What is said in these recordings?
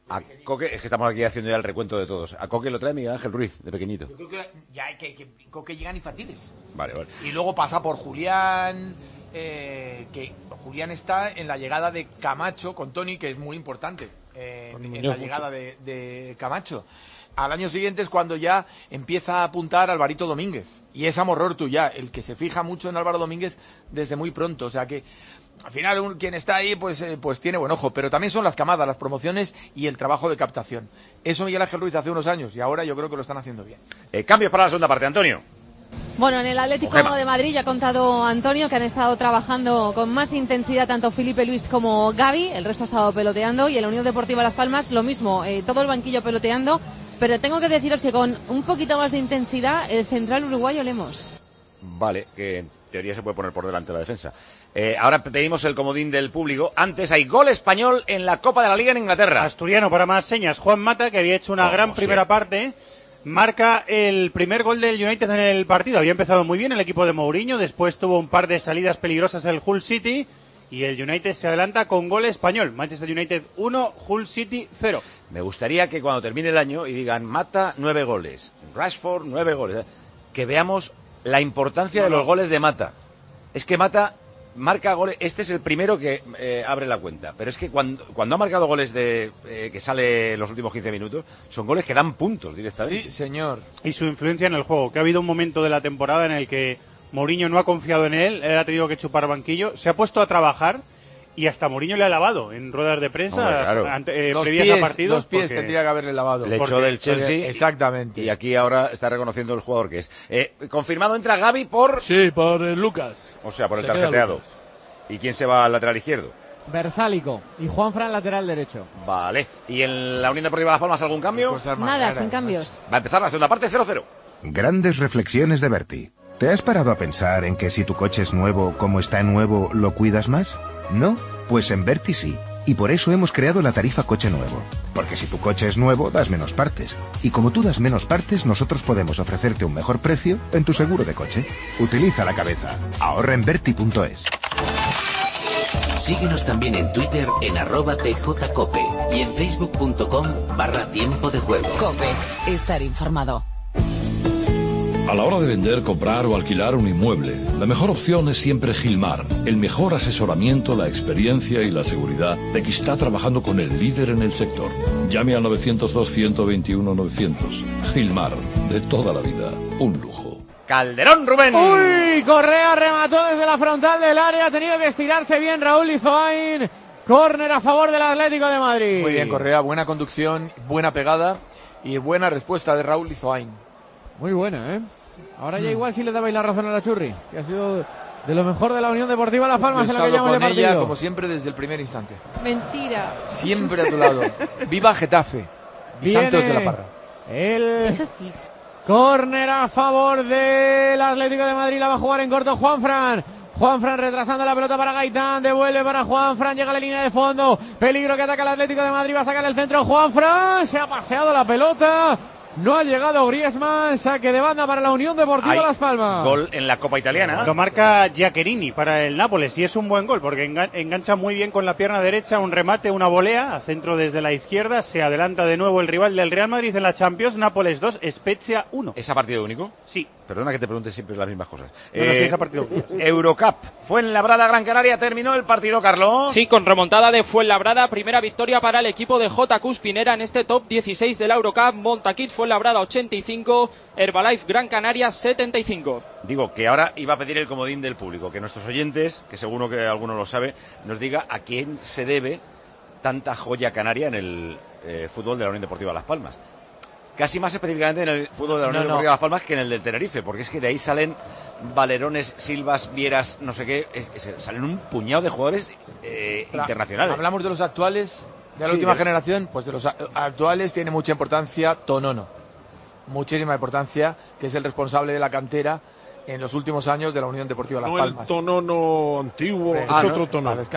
A Coque, es que estamos aquí haciendo ya el recuento de todos. A Coque lo trae Miguel Ángel Ruiz, de pequeñito. Yo creo que ya que Coque llegan infantiles. Vale. Y luego pasa por Julián, que Julián está en la llegada de Camacho con Toni, que es muy importante. En la llegada de Camacho. Al año siguiente es cuando ya empieza a apuntar Alvarito Domínguez. Y es Amorortu ya, el que se fija mucho en Álvaro Domínguez desde muy pronto. O sea que al final quien está ahí pues tiene buen ojo, pero también son las camadas, las promociones y el trabajo de captación. Eso Miguel Ángel Ruiz hace unos años y ahora yo creo que lo están haciendo bien. Cambios para la segunda parte, Antonio. Bueno, en el Atlético de Madrid ya ha contado Antonio que han estado trabajando con más intensidad tanto Felipe Luis como Gavi, el resto ha estado peloteando, y en la Unión Deportiva Las Palmas lo mismo, todo el banquillo peloteando, pero tengo que deciros que con un poquito más de intensidad el central uruguayo Lemos. Vale, que en teoría se puede poner por delante la defensa. Ahora pedimos el comodín del público. Antes hay gol español en la Copa de la Liga en Inglaterra. Asturiano para más señas. Juan Mata, que había hecho una gran primera parte, marca el primer gol del United en el partido. Había empezado muy bien el equipo de Mourinho, después tuvo un par de salidas peligrosas el Hull City y el United se adelanta con gol español. Manchester United 1, Hull City 0. Me gustaría que cuando termine el año y digan Mata 9 goles, Rashford 9 goles, que veamos la importancia de los goles de Mata. Es que Mata marca goles, este es el primero que abre la cuenta, pero es que cuando ha marcado goles que sale los últimos 15 minutos, son goles que dan puntos directamente. Sí, señor. Y su influencia en el juego, que ha habido un momento de la temporada en el que Mourinho no ha confiado en él ha tenido que chupar banquillo, se ha puesto a trabajar y hasta Mourinho le ha lavado en ruedas de prensa. Hombre, claro. Previas a partidos. Los pies tendría que haberle lavado. Le echó del Chelsea. Exactamente. Y aquí ahora está reconociendo el jugador que es. Confirmado, entra Gavi por... Sí, por Lucas. O sea, por el tarjeteado. ¿Y quién se va al lateral izquierdo? Versálico y Juanfran lateral derecho. Vale. ¿Y en la Unión Deportiva Las Palmas algún cambio? Nada, sin cambios. Va a empezar la segunda parte 0-0. Grandes reflexiones de Berti. ¿Te has parado a pensar en que si tu coche es nuevo, como está nuevo, lo cuidas más? ¿No? Pues en Berti sí. Y por eso hemos creado la tarifa coche nuevo. Porque si tu coche es nuevo, das menos partes. Y como tú das menos partes, nosotros podemos ofrecerte un mejor precio en tu seguro de coche. Utiliza la cabeza. Ahorra en Berti.es. Síguenos también en Twitter en @tjcope y en facebook.com/tiempo de juego. Cope, estar informado. A la hora de vender, comprar o alquilar un inmueble, la mejor opción es siempre Gilmar. El mejor asesoramiento, la experiencia y la seguridad de que está trabajando con el líder en el sector. Llame al 902-121-900. Gilmar, de toda la vida, un lujo. Calderón, Rubén. Uy, Correa remató desde la frontal del área, ha tenido que estirarse bien Raúl Lizoain. Córner a favor del Atlético de Madrid. Muy bien, Correa, buena conducción, buena pegada y buena respuesta de Raúl Lizoain. Muy buena, ¿eh? Ahora ya igual sí le dabais la razón a la Churri, que ha sido de lo mejor de la Unión Deportiva Las Palmas en la que llamamos de partido. Ella, como siempre, desde el primer instante. Mentira. Siempre a tu lado. Viva Getafe. Y Santos de la Parra. Eso sí. Córner a favor del Atlético de Madrid, la va a jugar en corto Juanfran. Juanfran retrasando la pelota para Gaitán, devuelve para Juanfran, llega a la línea de fondo, peligro que ataca el Atlético de Madrid, va a sacar el centro Juanfran, se ha paseado la pelota. No ha llegado Griezmann, saque de banda para la Unión Deportiva Las Palmas. Gol en la Copa Italiana. Lo marca Giaccherini para el Nápoles y es un buen gol porque engancha muy bien con la pierna derecha, un remate, una volea, a centro desde la izquierda, se adelanta de nuevo el rival del Real Madrid en la Champions, Nápoles 2, Spezia 1. ¿Es a partido único? Sí. Perdona que te pregunte siempre las mismas cosas. No, sí, es a partido único. Eurocup, Fuenlabrada, Gran Canaria, terminó el partido, Carlos. Sí, con remontada de Fuenlabrada, primera victoria para el equipo de J. Spinera en este top 16 de la Eurocup. Montaquit Fuenlabrada 85, Herbalife Gran Canaria 75. Digo que ahora iba a pedir el comodín del público, que nuestros oyentes, que seguro que alguno lo sabe, nos diga a quién se debe tanta joya canaria en el fútbol de la Unión Deportiva Las Palmas. Casi más específicamente en el fútbol de la Unión Deportiva Las Palmas que en el del Tenerife, porque es que de ahí salen Valerones, Silvas, Vieras, no sé qué, salen un puñado de jugadores internacionales. Hablamos de los actuales, de la última generación, pues de los actuales tiene mucha importancia Tonono, muchísima importancia, que es el responsable de la cantera en los últimos años de la Unión Deportiva Las Palmas. El Tonono antiguo, es otro Tonono. El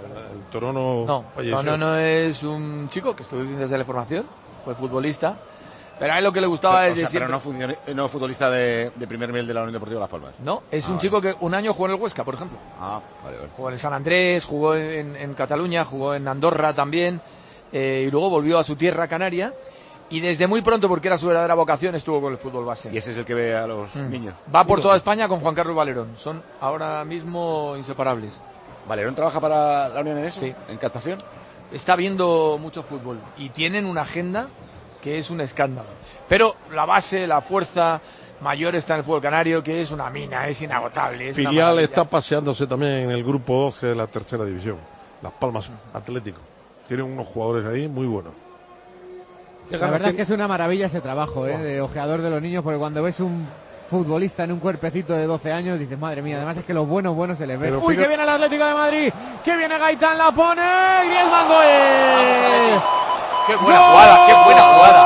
Tonono. No, Tonono es un chico que estudió ciencias de la información, fue futbolista. Pero a él lo que le gustaba es pero no futbolista de primer nivel de la Unión Deportiva Las Palmas. No, es un chico que un año jugó en el Huesca, por ejemplo. Vale. Jugó en el San Andrés, jugó en Cataluña, jugó en Andorra también. y luego volvió a su tierra canaria. Y desde muy pronto, porque era su verdadera vocación, estuvo con el fútbol base. Y ese es el que ve a los niños. Va por toda España con Juan Carlos Valerón. Son ahora mismo inseparables. ¿Valerón trabaja para la Unión en eso? Sí. ¿En captación? Está viendo mucho fútbol. Y tienen una agenda que es un escándalo. Pero la base, la fuerza mayor está en el fútbol canario, que es una mina, es inagotable. Es Filial está paseándose también en el grupo 12 de la tercera división. Las Palmas Atlético. Tienen unos jugadores ahí muy buenos. La verdad es que es una maravilla ese trabajo, de ojeador de los niños, porque cuando ves un futbolista en un cuerpecito de 12 años, dices, madre mía, además es que los buenos se les ve. Uy, que viene el Atlético de Madrid, que viene Gaitán, la pone, Griezmann, gol. ¡Qué buena jugada, qué buena jugada!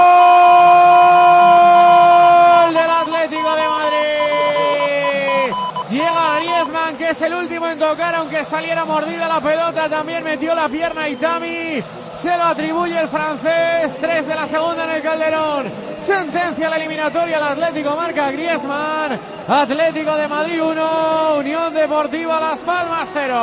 ¡Gol del Atlético de Madrid! Llega Griezmann, que es el último en tocar, aunque saliera mordida la pelota, también metió la pierna Itami. Se lo atribuye el francés, 3 de la segunda en el Calderón. Sentencia la eliminatoria, el Atlético marca Griezmann. Atlético de Madrid 1, Unión Deportiva Las Palmas 0.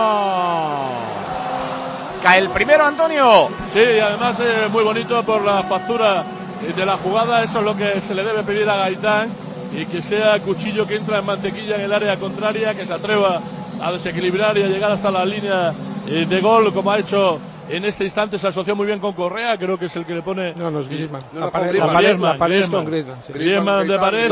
Cae el primero, Antonio. Sí, y además es muy bonito por la factura de la jugada. Eso es lo que se le debe pedir a Gaitán. Y que sea Cuchillo que entra en mantequilla en el área contraria, que se atreva a desequilibrar y a llegar hasta la línea de gol, como ha hecho en este instante. Se asoció muy bien con Correa, creo que es el que le pone... No, es Griezmann. La pared es con Griezmann. Sí. Griezmann de pared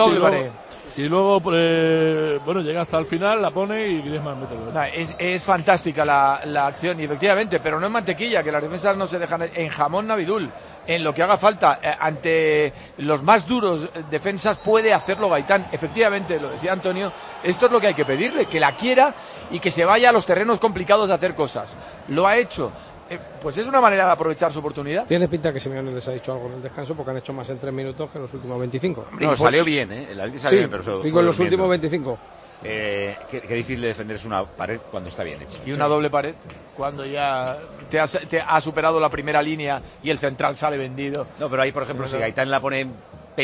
y luego llega hasta el final, la pone y Griezmann mete el gol. Es fantástica la acción, y efectivamente, pero no en mantequilla, que las defensas no se dejan en jamón Navidul. En lo que haga falta, ante los más duros defensas puede hacerlo Gaitán. Efectivamente, lo decía Antonio, esto es lo que hay que pedirle, que la quiera y que se vaya a los terrenos complicados de hacer cosas. Lo ha hecho. Pues es una manera de aprovechar su oportunidad. Tiene pinta que Simeone les ha dicho algo en el descanso, porque han hecho más en 3 minutos que en los últimos 25. No, salió bien, el Atlético salió bien, pero digo en los últimos 25. Qué difícil de defender es una pared cuando está bien hecha. Y una doble pared cuando ya te ha superado la primera línea y el central sale vendido. No, pero ahí, por ejemplo, si Gaitán la pone un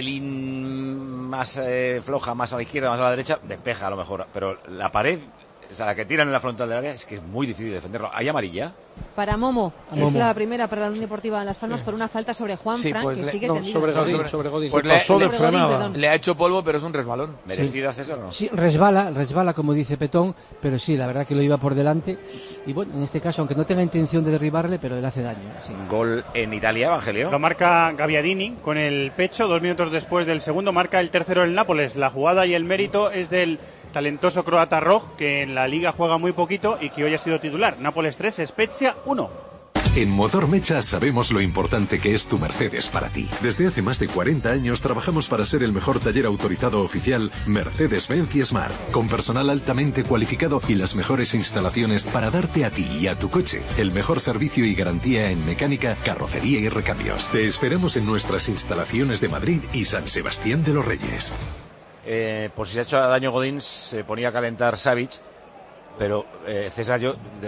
pelín más floja, más a la izquierda, más a la derecha, despeja a lo mejor. Pero la pared, o sea, la que tiran en la frontal del área, es que es muy difícil de defenderlo. ¿Hay amarilla? Para Momo, es la primera para la Unión Deportiva de Las Palmas por una falta sobre Juan Fran, que sigue tendido. Sobre Godín. Pues le ha hecho polvo, pero es un resbalón. ¿Merecida, César, o no? Sí, resbala, como dice Petón, pero sí, la verdad que lo iba por delante. Y bueno, en este caso, aunque no tenga intención de derribarle, pero le hace daño. Sí. Gol en Italia, Evangelio. Lo marca Gabbiadini con el pecho, 2 minutos después del segundo, marca el tercero el Nápoles. La jugada y el mérito es del talentoso croata Rog, que en la Liga juega muy poquito y que hoy ha sido titular. Nápoles 3, Spezia 1. En Motor Mecha sabemos lo importante que es tu Mercedes para ti. Desde hace más de 40 años trabajamos para ser el mejor taller autorizado oficial Mercedes-Benz y Smart, con personal altamente cualificado y las mejores instalaciones para darte a ti y a tu coche el mejor servicio y garantía en mecánica, carrocería y recambios. Te esperamos en nuestras instalaciones de Madrid y San Sebastián de los Reyes. Por si se ha hecho daño Godín, se ponía a calentar Savic. Pero, César,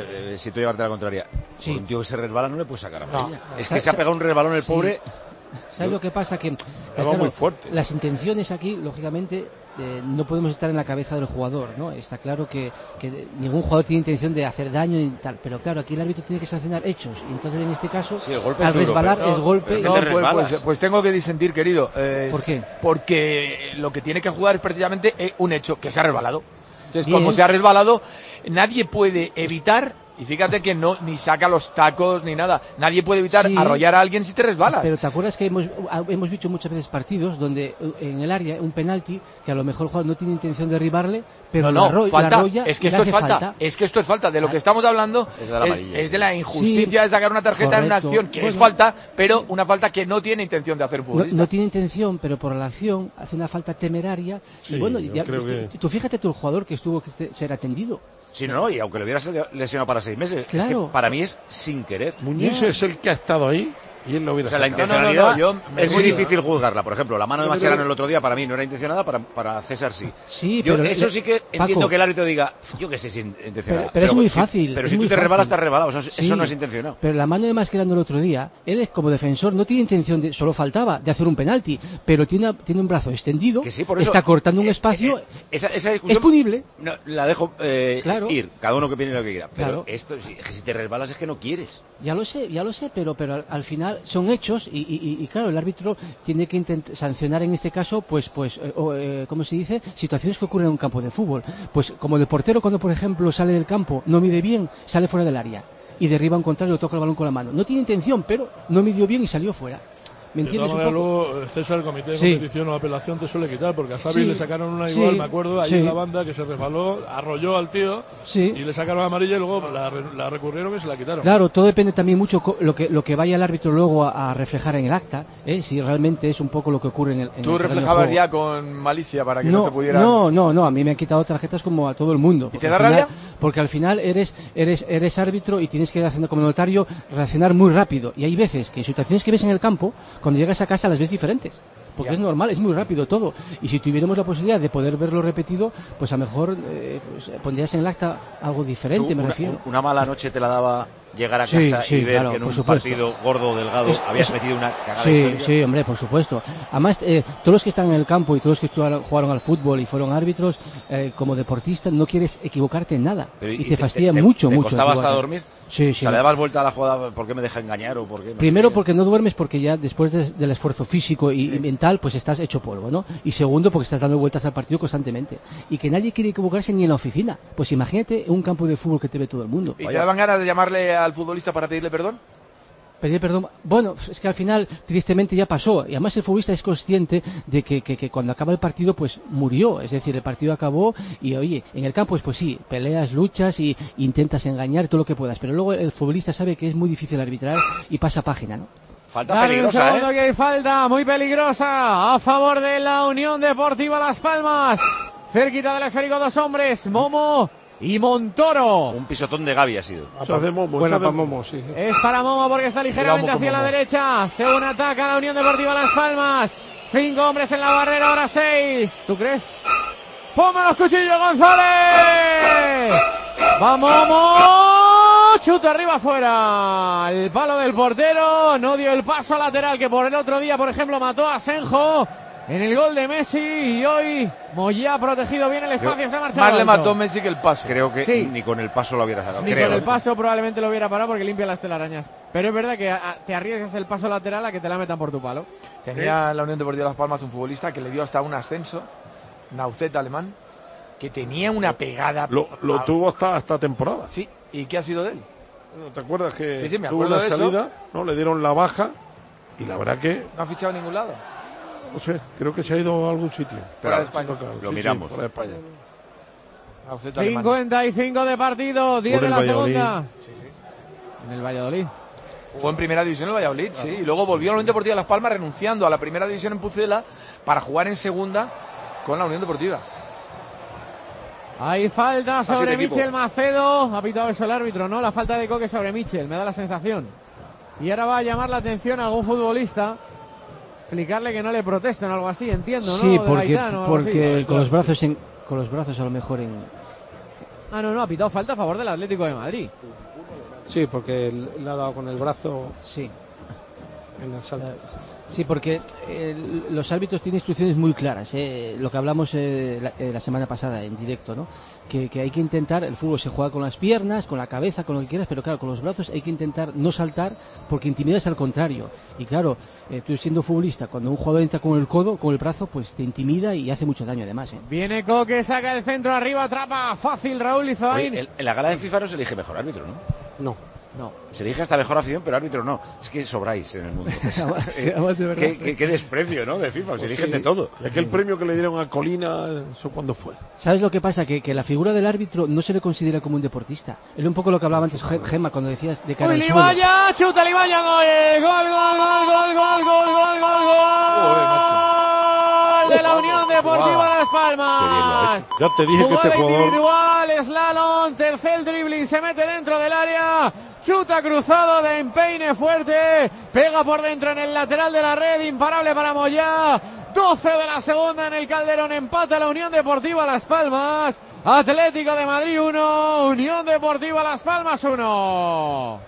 si tú llevarte la contraria, sí. Por un tío que se resbala no le puedes sacar amarilla. No. Es que se ha pegado un resbalón el pobre. ¿Sabes lo que pasa? Que claro, muy fuerte. Las intenciones aquí, lógicamente, no podemos estar en la cabeza del jugador, ¿no? Está claro que ningún jugador tiene intención de hacer daño y tal, pero claro, aquí el árbitro tiene que sancionar hechos. Y entonces, en este caso, sí, al resbalar, el golpe... Pues tengo que disentir, querido. ¿Por qué? Porque lo que tiene que jugar es precisamente un hecho, que se ha resbalado. Entonces, como se ha resbalado, nadie puede evitar, y fíjate que no ni saca los tacos ni nada, nadie puede evitar arrollar a alguien si te resbalas. Pero te acuerdas que hemos visto muchas veces partidos donde en el área un penalti que a lo mejor el jugador no tiene intención de derribarle, pero la arrolla, es que esto es falta. Es que esto es falta. De lo que estamos hablando es de la injusticia de sacar una tarjeta en una acción que es falta, pero una falta que no tiene intención de hacer futbolista. No tiene intención, pero por la acción hace una falta temeraria. Sí, y bueno, tú fíjate tú el jugador que estuvo que ser atendido. Sí, no, y aunque lo hubieras lesionado para 6 meses, claro. Es que para mí es sin querer. Muñiz es el que ha estado ahí y él lo hubiera la sacado. intencionalidad es muy difícil juzgarla. Por ejemplo, la mano de Mascherano el otro día para mí no era intencionada, para César sí. Sí, yo pero eso sí que entiendo Paco, que el árbitro diga, yo qué sé si es intencionada. Pero es muy fácil. Pero es si muy tú te fácil. resbalas, estás resbalado. O sea, Sí, eso no es intencionado. Pero la mano de Mascherano el otro día, él como defensor no tiene intención de, solo faltaba, de hacer un penalti, pero tiene un brazo extendido, Que sí, por eso, está cortando un espacio. Esa discusión es punible. No, la dejo Claro. ir, cada uno que piense lo que quiera. Pero Claro. esto, si te resbalas es que no quieres. Ya lo sé, pero al final son hechos y claro, el árbitro tiene que sancionar en este caso, ¿cómo se dice? Situaciones que ocurren en un campo de fútbol. Pues como el portero cuando, por ejemplo, sale del campo, no mide bien, sale fuera del área y derriba a un contrario, toca el balón con la mano. No tiene intención, pero no midió bien y salió fuera. ¿Me entiendes un poco? Luego, César, el comité de competición o apelación te suele quitar, porque a Xavi le sacaron una igual, me acuerdo, ahí en la banda, que se resbaló, arrolló al tío y le sacaron la amarilla y luego la recurrieron y se la quitaron. Claro, todo depende también mucho lo que vaya el árbitro luego a reflejar en el acta, si realmente es un poco lo que ocurre en el ¿Tú reflejabas ya con malicia para que no te pudieran...? No, a mí me han quitado tarjetas como a todo el mundo. ¿Y te da rabia? Porque al final eres árbitro y tienes que, como notario, reaccionar muy rápido. Y hay veces que en situaciones que ves en el campo, cuando llegas a casa las ves diferentes. Porque es normal, es muy rápido todo. Y si tuviéramos la posibilidad de poder verlo repetido, pues a lo mejor pondrías en el acta algo diferente, me refiero. Una mala noche te la daba llegar a casa y ver que en un partido gordo, delgado, habías metido una cagada histórica. Sí, hombre, por supuesto. Además, todos los que están en el campo y todos los que jugaron al fútbol y fueron árbitros, como deportista, no quieres equivocarte en nada. Y te fastidia mucho. ¿Te costaba hasta dormir? Sí. O sea, ¿le dabas vuelta a la jugada? ¿Por qué me deja engañar? O por qué? Primero, porque no duermes, porque ya después del esfuerzo físico y mental, pues estás hecho polvo, ¿no? Y segundo, porque estás dando vueltas al partido constantemente. Y que nadie quiere equivocarse ni en la oficina. Pues imagínate un campo de fútbol que te ve todo el mundo. ¿Y te daban ganas de llamarle al futbolista para pedirle perdón? Pedir perdón. Bueno, es que al final, tristemente, ya pasó. Y además el futbolista es consciente de que cuando acaba el partido, pues murió. Es decir, el partido acabó y, oye, en el campo, pues sí, peleas, luchas y intentas engañar todo lo que puedas. Pero luego el futbolista sabe que es muy difícil arbitrar y pasa página, ¿no? Falta peligrosa, un segundo que hay falta, muy peligrosa, a favor de la Unión Deportiva Las Palmas. Cerquita del esférico, dos hombres, Momo y Montoro. Un pisotón de Gavi ha sido. Buena para Momo, sí. Es para Momo porque está ligeramente hacia la derecha. Según ataca la Unión Deportiva Las Palmas. 5 hombres en la barrera, ahora 6. ¿Tú crees? ¡Ponme los cuchillos, González! ¡Vamos, Momo! Chuta arriba afuera. El palo del portero no dio el paso lateral que por el otro día, por ejemplo, mató a Senjo en el gol de Messi, y hoy Moyá ha protegido bien el espacio, se ha marchado. Más le mató Messi que el paso. Creo que ni con el paso lo hubiera sacado. Ni con el paso probablemente lo hubiera parado porque limpia las telarañas. Pero es verdad que te arriesgas el paso lateral a que te la metan por tu palo. Tenía la Unión Deportiva Las Palmas un futbolista que le dio hasta un ascenso, Naucet alemán, que tenía una pegada. Lo tuvo hasta esta temporada. Sí, ¿y qué ha sido de él? ¿Te acuerdas que sí, me tuvo acuerdo una de salida? eso. No, le dieron la baja y la verdad que... No ha fichado en ningún lado. No sé, creo que se ha ido a algún sitio. Fuera de España. Lo miramos. Fuera de España. 55 de partido, 10 de la segunda. En el Valladolid. Fue en primera división el Valladolid, sí. Y luego volvió a la Unión Deportiva Las Palmas renunciando a la primera división en Pucela para jugar en segunda con la Unión Deportiva. Hay falta sobre Michel Macedo. Ha pitado eso el árbitro, ¿no? La falta de Coque sobre Michel, me da la sensación. Y ahora va a llamar la atención a algún futbolista. Explicarle que no le protesten o algo así, entiendo, ¿no? Sí, Gaitán, porque con los brazos a lo mejor en... Ah, no, ha pitado falta a favor del Atlético de Madrid. Sí, porque le ha dado con el brazo. Sí. En el salto. Sí, porque los árbitros tienen instrucciones muy claras, lo que hablamos la semana pasada en directo, ¿no? Que hay que intentar, el fútbol se juega con las piernas, con la cabeza, con lo que quieras, pero claro, con los brazos hay que intentar no saltar porque intimidas al contrario. Y claro, tú siendo futbolista, cuando un jugador entra con el codo, con el brazo, pues te intimida y hace mucho daño además. Viene Coque, saca el centro arriba, atrapa fácil Raúl Izaín. En la gala de FIFA no se elige mejor árbitro, ¿no? No. Se elige hasta mejor afición, pero árbitro no. Es que sobráis en el mundo. Qué desprecio, ¿no? De FIFA, se eligen de todo. Y aquel premio que le dieron a Colina, ¿eso cuándo fue? ¿Sabes lo que pasa? Que la figura del árbitro no se le considera como un deportista. Es un poco lo que hablaba antes Gemma cuando decías de cara al suelo. Libaya, chuta Libaya, gol de la Unión Deportiva Las Palmas. Ya te dije que este jugador... individual, slalom, tercer dribbling, se mete dentro del área. chuta cruzado de empeine fuerte, pega por dentro en el lateral de la red, imparable para Moyá. 12 de la segunda en el Calderón, empata la Unión Deportiva Las Palmas. Atlético de Madrid 1, Unión Deportiva Las Palmas 1.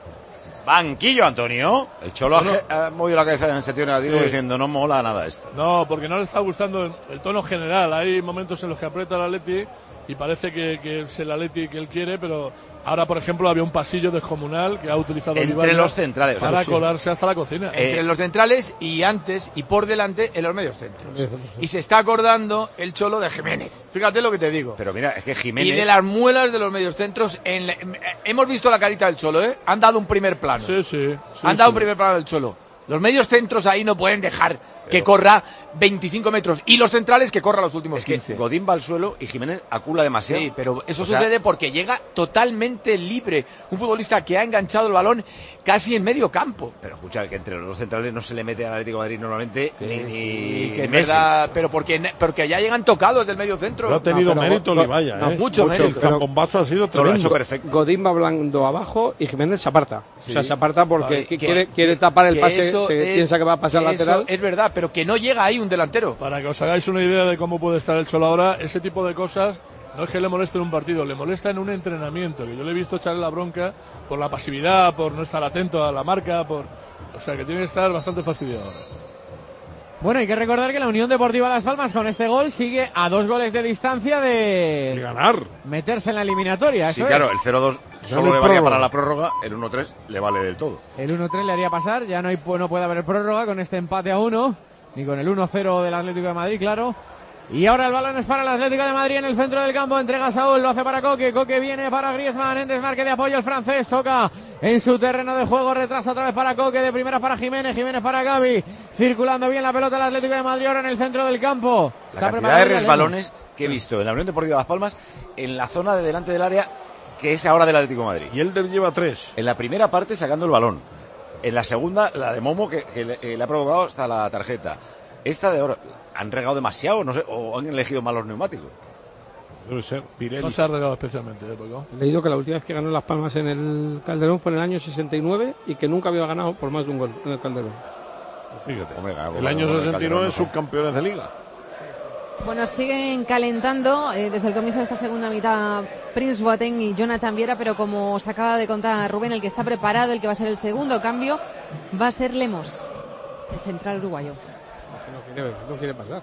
Banquillo, Antonio. El Cholo ha movido la cabeza en sentido negativo diciendo no mola nada esto. No, porque no le está gustando el tono general. Hay momentos en los que aprieta el Atleti y parece que es el Atleti que él quiere, pero ahora, por ejemplo, había un pasillo descomunal que ha utilizado entre los centrales para colarse hasta la cocina. Entre los centrales y antes y por delante en los medios centros. Y se está acordando el Cholo de Jiménez. Fíjate lo que te digo. Pero mira, es que Jiménez... Y de las muelas de los medios centros. Hemos visto la carita del Cholo, ¿eh? Han dado un primer plano. Han dado un primer plano del Cholo. Los medios centros ahí no pueden dejar que corra 25 metros. Y los centrales que corra los últimos 15. Que Godín va al suelo y Jiménez acula demasiado. Sí, pero eso sucede porque llega totalmente libre. Un futbolista que ha enganchado el balón casi en medio campo. Pero escucha, que entre los dos centrales no se le mete al Atlético de Madrid normalmente ni es verdad, pero porque ya llegan tocados del medio centro. No ha tenido mérito Libaya, mucho mérito. El bombazo ha sido tremendo. Perfecto. Godín va hablando abajo y Jiménez se aparta. Sí. O sea, se aparta porque quiere tapar el pase, piensa que va a pasar lateral. Es verdad, pero que no llega ahí un delantero. Para que os hagáis una idea de cómo puede estar el Cholo ahora, ese tipo de cosas no es que le moleste en un partido, le molesta en un entrenamiento, que yo le he visto echarle la bronca por la pasividad, por no estar atento a la marca, o sea que tiene que estar bastante fastidiado ahora. Bueno, hay que recordar que la Unión Deportiva Las Palmas con este gol sigue a 2 goles de distancia de ganar, meterse en la eliminatoria. Sí, claro, el 0-2 solo le valía para la prórroga, el 1-3 le vale del todo. El 1-3 le haría pasar, ya no puede haber prórroga con este empate a 1, ni con el 1-0 del Atlético de Madrid, claro. Y ahora el balón es para el Atlético de Madrid en el centro del campo, entrega a Saúl, lo hace para Coque, Coque viene para Griezmann, en desmarque de apoyo el francés, toca en su terreno de juego, retrasa otra vez para Coque, de primera para Jiménez, Jiménez para Gavi, circulando bien la pelota el Atlético de Madrid ahora en el centro del campo. La cantidad de resbalones que he visto en la Unión Deportiva Las Palmas en la zona de delante del área que es ahora del Atlético de Madrid. Y él lleva 3. En la primera parte sacando el balón, en la segunda la de Momo que le ha provocado hasta la tarjeta. Esta de ahora, ¿han regado demasiado? No sé, o han elegido malos neumáticos. Debe ser. Pirelli. No se ha regado especialmente, Paco. He leído que la última vez que ganó Las Palmas en el Calderón fue en el año 69 y que nunca había ganado por más de un gol en el Calderón. Fíjate, el año 69 subcampeones de Liga. Bueno, siguen calentando desde el comienzo de esta segunda mitad Prince Boateng y Jonathan Viera, pero como os acaba de contar Rubén, el que está preparado, el que va a ser el segundo cambio, va a ser Lemos, el central uruguayo. No quiere pasar.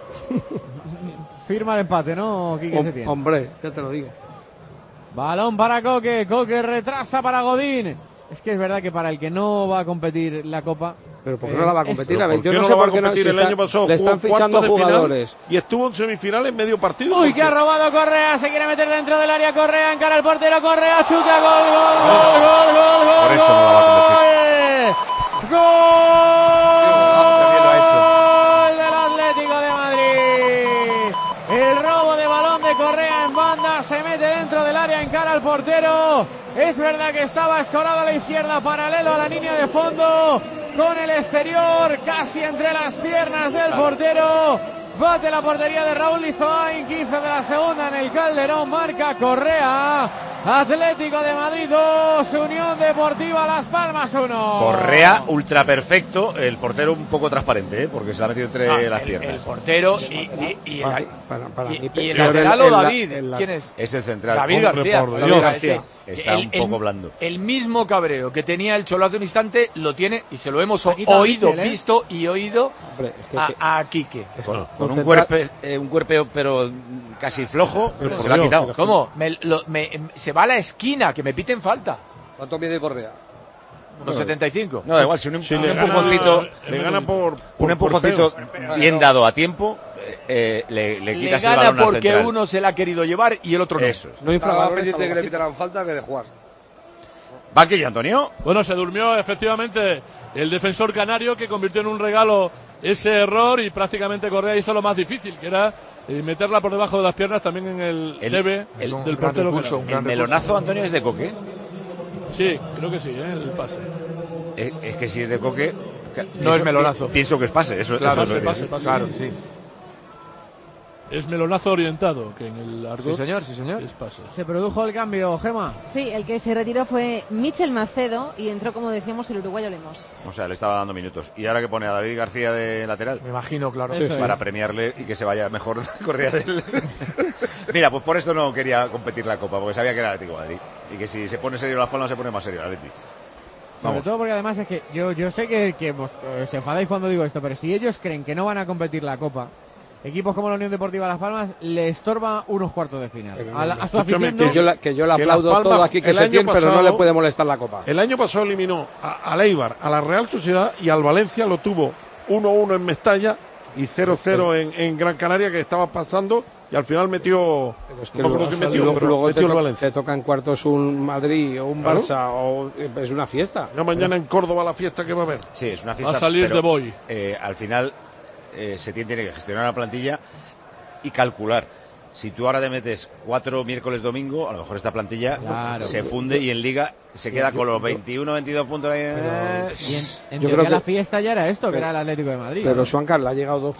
Firma el empate, ¿no, Quique Setién? Hombre, ya te lo digo. Balón para Coque, Coque retrasa para Godín. Es que es verdad que para el que no va a competir la Copa... Pero ¿por qué no la va a competir? A ver, yo no sé por qué no. El año pasado le están fichando jugadores. Y estuvo en semifinales medio partido. Uy, que ha robado Correa, se quiere meter dentro del área Correa, encara al portero Correa, chuta, gol. Por esto no la va a convertir. ¡Gol del Atlético de Madrid! El robo de balón de Correa en banda, se mete dentro del área, encara al portero. Es verdad que estaba escorado a la izquierda, paralelo a la línea de fondo, con el exterior casi entre las piernas del portero. Bate la portería de Raúl Lizoain, 15 de la segunda en el Calderón, marca Correa. Atlético de Madrid 2, Unión Deportiva Las Palmas 1. Correa ultra perfecto, el portero un poco transparente, porque se la ha metido entre las piernas. El portero y el lateral o David, ¿quién es? Es el central. David García. Está un poco blando. El mismo cabreo que tenía el Cholo hace un instante lo tiene, y se lo hemos oído, visto y oído a Quique. Con un cuerpo pero casi flojo, pero se lo ha quitado. ¿Cómo? Se va a la esquina, que me piten falta. ¿Cuánto mide Correa? Unos 75. No, da igual, si un empujoncito le gana por un empujoncito bien dado a tiempo, le quitas el balón al central. Porque uno se la ha querido llevar y el otro no. Eso. No infravalores. Estaba pendiente que le pitaran falta que de jugar. Banquillo, Antonio. Bueno, se durmió efectivamente el defensor canario, que convirtió en un regalo ese error, y prácticamente Correa hizo lo más difícil, que era meterla por debajo de las piernas también en el debe del portero. El melonazo, Antonio, es de Coque. Sí, creo que sí, el pase. Es que si es de Coque... No es melonazo. Pienso que es pase. Eso, claro, eso es pase, claro, sí. Es melonazo orientado, que en el argot Sí, señor. es pase. Se produjo el cambio, Gema. Sí, el que se retiró fue Michel Macedo y entró, como decíamos, el uruguayo Lemos. O sea, le estaba dando minutos. ¿Y ahora que pone a David García de lateral? Me imagino, claro. Para premiarle y que se vaya mejor correa de él. Mira, pues por esto no quería competir la Copa, porque sabía que era Atlético de Madrid. Y que si se pone serio Las Palmas, se pone más serio el Atlético. Sobre todo porque además es que yo sé que os enfadáis cuando digo esto, pero si ellos creen que no van a competir la Copa, equipos como la Unión Deportiva Las Palmas le estorba unos cuartos de final. A su afición no. Que yo le aplaudo todo aquí que se quiere, pero no le puede molestar la Copa. El año pasado eliminó a Eibar, a la Real Sociedad y al Valencia lo tuvo 1-1 en Mestalla y 0-0 en Gran Canaria, que estaba pasando, y al final metió. Luego el Valencia. Te toca en cuartos un Madrid o un Barça, es una fiesta. Ya mañana en Córdoba la fiesta que va a haber. Sí, es una fiesta. Va a salir pero, de Boy. Al final se tiene que gestionar la plantilla y calcular. Si tú ahora te metes 4 miércoles domingo, a lo mejor esta plantilla se funde y en Liga se queda con los 21, 22 puntos. Yo creo que la fiesta ya era esto, que era el Atlético de Madrid. Pero Suancar le ha llegado 2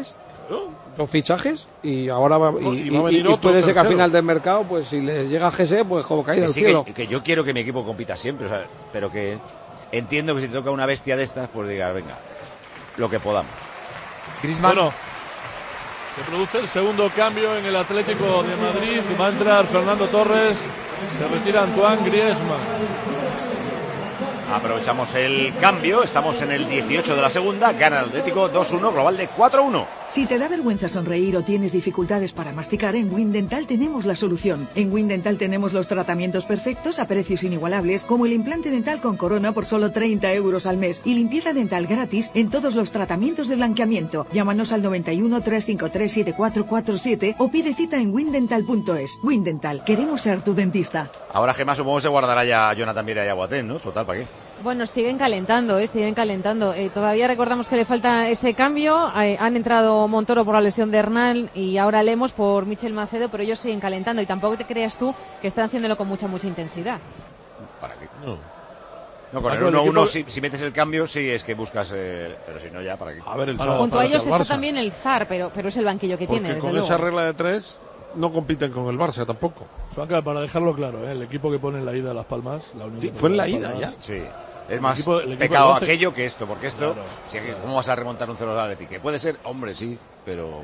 fichajes y ahora va a venir otro, puede ser que a final del mercado, pues si les llega a GC, pues como caída del cielo. Que yo quiero que mi equipo compita siempre, o sea, pero que entiendo que si te toca una bestia de estas, pues digas, venga, lo que podamos. Griezmann. Bueno, se produce el segundo cambio en el Atlético de Madrid. Va a entrar Fernando Torres. Se retira Antoine Griezmann. Aprovechamos el cambio. Estamos en el 18 de la segunda. Gana el Atlético 2-1, global de 4-1. Si te da vergüenza sonreír o tienes dificultades para masticar, en Windental tenemos la solución. En Windental tenemos los tratamientos perfectos a precios inigualables, como el implante dental con corona por solo 30 euros al mes y limpieza dental gratis en todos los tratamientos de blanqueamiento. Llámanos al 91 353 7447 o pide cita en windental.es. Windental, queremos ser tu dentista. Ahora Gemma supongo se guardará ya Jonathan Viera y Aguatén, ¿no? Total, ¿para qué? Bueno, siguen calentando. Todavía recordamos que le falta ese cambio. Han entrado Montoro por la lesión de Hernán y ahora Lemos por Michel Macedo, pero ellos siguen calentando y tampoco te creas tú que están haciéndolo con mucha intensidad. ¿Para qué? No, con el 1-1 si metes el cambio sí es que buscas, pero si no ya, ¿para qué? A ver, junto a ellos está también el Zar, pero es el banquillo que tiene. Con esa regla de 3 no compiten con el Barça tampoco. Suanca, para dejarlo claro, el equipo que pone en la ida a Las Palmas, la Unión fue en la ida ya. Sí. Es más el equipo pecado aquello que esto, porque esto, claro. Si es que, ¿cómo vas a remontar un 0 al Atlético? Que puede ser, hombre, sí, pero...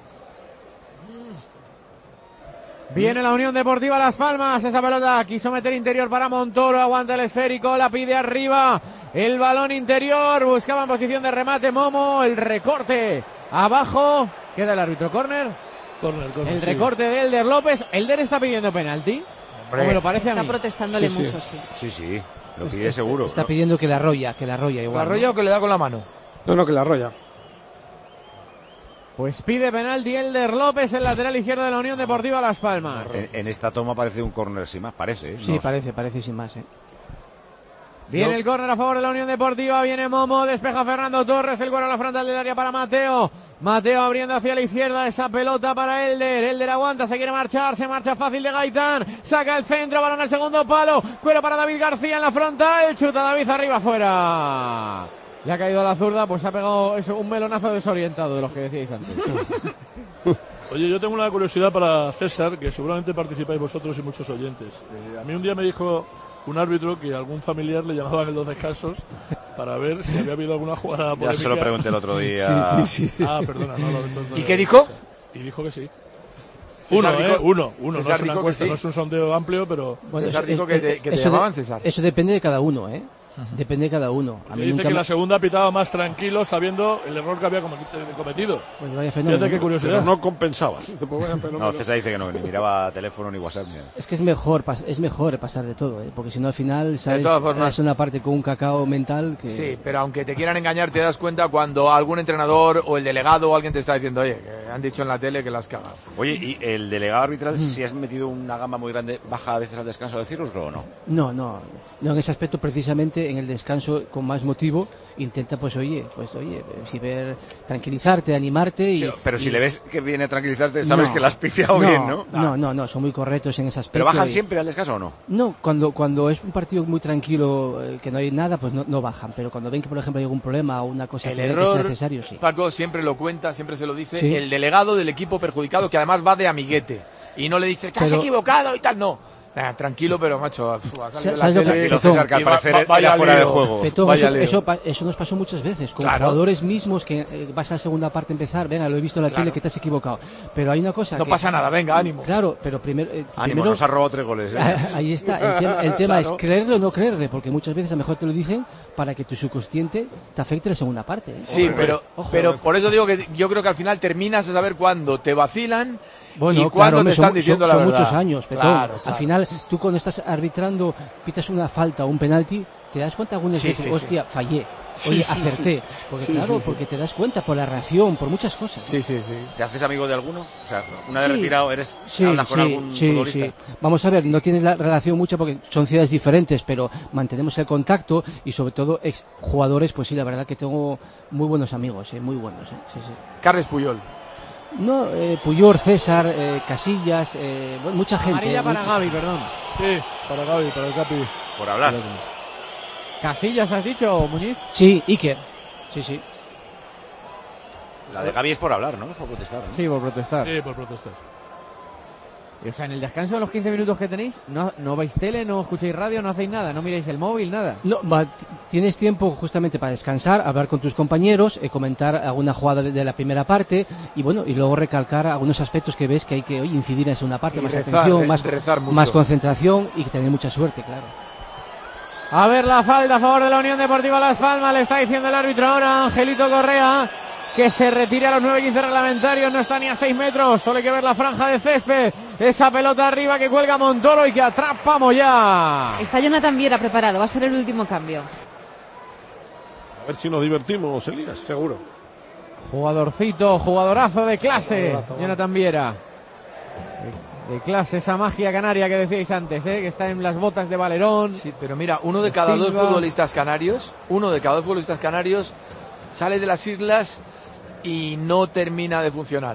Viene la Unión Deportiva Las Palmas, esa pelota quiso meter interior para Montoro, aguanta el esférico, la pide arriba, el balón interior, buscaba en posición de remate Momo, el recorte abajo, queda el árbitro, córner. El recorte de Elder López, Elder está pidiendo penalti, o me lo parece a mí. Está protestándole mucho, sí. Sí. Lo pide seguro. Está pidiendo que la arrolla igual. ¿La arrolla o que le da con la mano? No, que la arrolla. Pues pide penalti Elder López, el lateral izquierdo de la Unión Deportiva Las Palmas. En esta toma parece un córner sin más, parece. Sí, parece sin más. Viene el córner a favor de la Unión Deportiva, viene Momo, despeja Fernando Torres, el gol a la frontal del área para Mateo. Mateo abriendo hacia la izquierda, esa pelota para Elder. Elder aguanta, se quiere marchar, se marcha fácil de Gaitán. Saca el centro, balón al segundo palo. Cuero para David García en la frontal. Chuta David arriba, fuera. Le ha caído a la zurda, pues ha pegado eso, un melonazo desorientado de los que decíais antes. Oye, yo tengo una curiosidad para César, que seguramente participáis vosotros y muchos oyentes. A mí un día me dijo un árbitro que algún familiar le llamaban en los descansos para ver si había habido alguna jugada polémica. Ya se lo pregunté el otro día. Sí. Ah, perdona. No, ¿Y qué dijo? Y dijo que sí. Uno. No es una encuesta, no es un sondeo amplio, pero... Bueno, César dijo que te llamaban César. Eso depende de cada uno, Depende de cada uno. A mí dice que la segunda pitaba más tranquilo sabiendo el error que había cometido. Pues vaya fenómeno. Fíjate qué curiosidad. Pero no compensaba. No, César dice que no, ni miraba teléfono ni WhatsApp. Es que es mejor pasar de todo, porque si no al final es una parte con un cacao mental que... Sí, pero aunque te quieran engañar te das cuenta cuando algún entrenador o el delegado o alguien te está diciendo, oye, que han dicho en la tele que las cagas. Oye, ¿y el delegado arbitral, si has metido una gama muy grande, baja a veces al descanso a deciroslo o no? No, en ese aspecto precisamente en el descanso con más motivo intenta tranquilizarte, animarte y... Sí, pero si le ves que viene a tranquilizarte sabes que la has piciado bien, ¿no? No, son muy correctos en ese aspecto. ¿Pero bajan siempre al descanso o no? No, cuando es un partido muy tranquilo, que no hay nada, pues no bajan, pero cuando ven que por ejemplo hay algún problema o una cosa el que error, es necesario, sí. Paco siempre lo cuenta, siempre se lo dice, ¿sí? El delegado del equipo perjudicado, que además va de amiguete. Y no le dice, te has equivocado y tal, no. Tranquilo, pero macho, tranquilo, César, que al parecer era fuera de juego. Petón, eso nos pasó muchas veces con jugadores mismos que vas a la segunda parte a empezar, venga, lo he visto en la tele que te has equivocado, pero hay una cosa no pasa nada, venga, ánimo. Claro, pero primero nos ha robado 3 goles. Ahí está, el tema es creerle o no creerle, porque muchas veces a lo mejor te lo dicen para que tu subconsciente te afecte la segunda parte. Sí, pero por eso digo que yo creo que al final terminas a saber cuándo te vacilan. Bueno, y cuando te están diciendo la verdad. Son muchos años, Petón. Al final, tú cuando estás arbitrando, pitas una falta o un penalti, te das cuenta algunas veces, hostia, fallé. Oye, acerté. Porque te das cuenta por la reacción, por muchas cosas. Sí. ¿Te haces amigo de alguno? O sea, una vez retirado, hablas con algún futbolista. Sí. Vamos a ver, no tienes la relación mucho porque son ciudades diferentes, pero mantenemos el contacto y sobre todo exjugadores, pues sí, la verdad que tengo muy buenos amigos, muy buenos. Sí. Carles Puyol. No, Puyol, César, Casillas, mucha gente. Amarilla para Gavi, perdón. Sí, para Gavi, para el Capi. Por hablar. ¿Casillas has dicho, Muñiz? Sí, Iker. Sí. La de Gavi es por hablar, ¿no? Por protestar, ¿no? Sí, por protestar. Sí, por protestar. O sea, en el descanso de los 15 minutos que tenéis, no veis tele, no escucháis radio, no hacéis nada, no miráis el móvil, nada. No, tienes tiempo justamente para descansar, hablar con tus compañeros, comentar alguna jugada de la primera parte y luego recalcar algunos aspectos que ves que hay que incidir en una parte, más atención, más concentración y tener mucha suerte, claro. A ver la falta a favor de la Unión Deportiva Las Palmas, le está diciendo el árbitro ahora, Angelito Correa, que se retire a los 9:15 reglamentarios, no está ni a 6 metros, solo hay que ver la franja de césped, esa pelota arriba que cuelga Montoro y que atrapa Moyá. Está Jonathan Viera preparado, va a ser el último cambio. A ver si nos divertimos, Elías, seguro. Jugadorazo de clase, Jonathan Viera. De clase, esa magia canaria que decíais antes, que está en las botas de Valerón. Sí, pero mira, uno de cada dos futbolistas canarios sale de las islas y no termina de funcionar.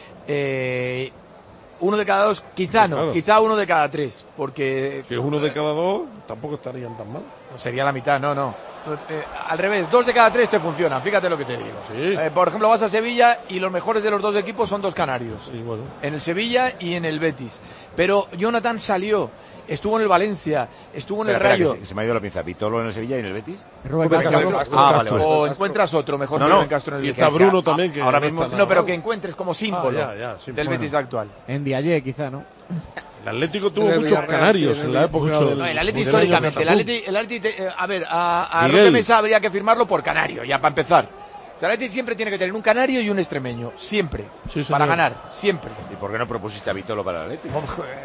Uno de cada dos, quizá no, claro. Quizá uno de cada 3, porque... Si es uno de cada 2, tampoco estarían tan mal. No sería la mitad, no. Al revés, 2 de cada 3 te funcionan, fíjate lo que te digo. Sí. Por ejemplo, vas a Sevilla y los mejores de los 2 equipos son 2 canarios. Sí, bueno. En el Sevilla y en el Betis. Pero Jonathan salió, estuvo en el Valencia, estuvo en el Rayo. Se me ha ido la pinza. ¿Vitolo en el Sevilla y en el Betis? Rubén Castro. Vale. O encuentras otro mejor que Rubén Castro en el y Betis. está Bruno también. Que ahora mismo. No, pero que encuentres como símbolo del Betis actual. En Diaye, quizá, ¿no? El Atlético tuvo muchos canarios en la época del... No, el Atlético históricamente. El Atlético, a Roque Mesa habría que firmarlo por canario, ya para empezar. O sea, el Atlético siempre tiene que tener un canario y un extremeño. Siempre. Sí, para ganar. Siempre. ¿Y por qué no propusiste a Vitolo para el Atlético?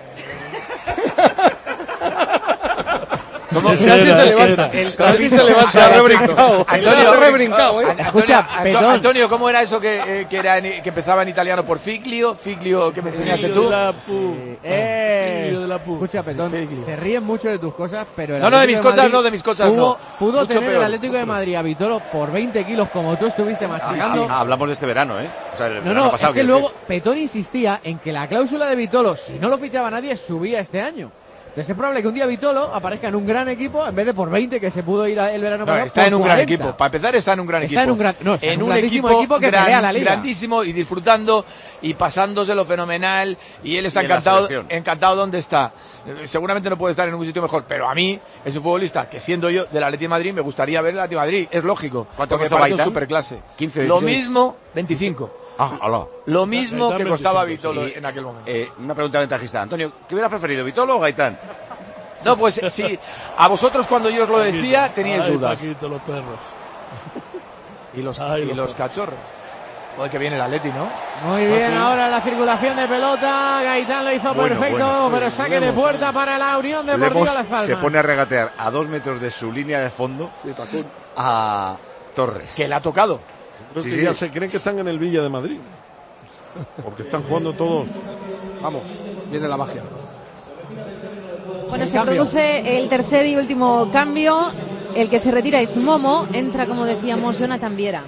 ¿Cómo? Casi se levanta, rebrincado. Escucha, Antonio, ¿cómo era eso que empezaba en italiano por Figlio? Figlio, que me enseñaste tú. Escucha, Petón, se ríen mucho de tus cosas, pero... No, de mis cosas no. Pudo tener el Atlético de Madrid a Vitolo por 20 kilos, como tú estuviste machacando. Hablamos de este verano, ¿eh? O sea, no, es que luego Petón insistía en que la cláusula de Vitolo, si no lo fichaba nadie, subía este año. Entonces es probable que un día Vitolo aparezca en un gran equipo en vez de por 20 que se pudo ir el verano pasado. Está en un 40. Gran equipo. Para empezar, está en un gran equipo. En un equipo que pelea la liga. Grandísimo y disfrutando y pasándoselo fenomenal. Y él está encantado donde está. Seguramente no puede estar en un sitio mejor, pero a mí es un futbolista que, siendo yo del Atlético de Madrid, me gustaría ver el Atlético de Madrid. Es lógico. ¿Cuánto me parece un superclase? 15, lo mismo, 25. Lo mismo Gaitán que costaba 25, Vitolo en aquel momento. Una pregunta ventajista. Antonio, ¿qué hubieras preferido, Vitolo o Gaitán? No, pues sí. A vosotros cuando yo os lo decía teníais dudas. Los perros. Y los cachorros. Joder, que viene el Atleti, ¿no? Muy bien, ahora la circulación de pelota. Gaitán lo hizo perfecto, pero saque de puerta para la Unión Deportiva Las Palmas. Se pone a regatear a 2 metros de su línea de fondo a Torres. Que le ha tocado. Creo que ya se creen que están en el Villa de Madrid. Porque están jugando todos. Vamos, viene la magia. Bueno, se produce el tercer y último cambio. El que se retira es Momo. Entra, como decíamos, Jonathan Viera.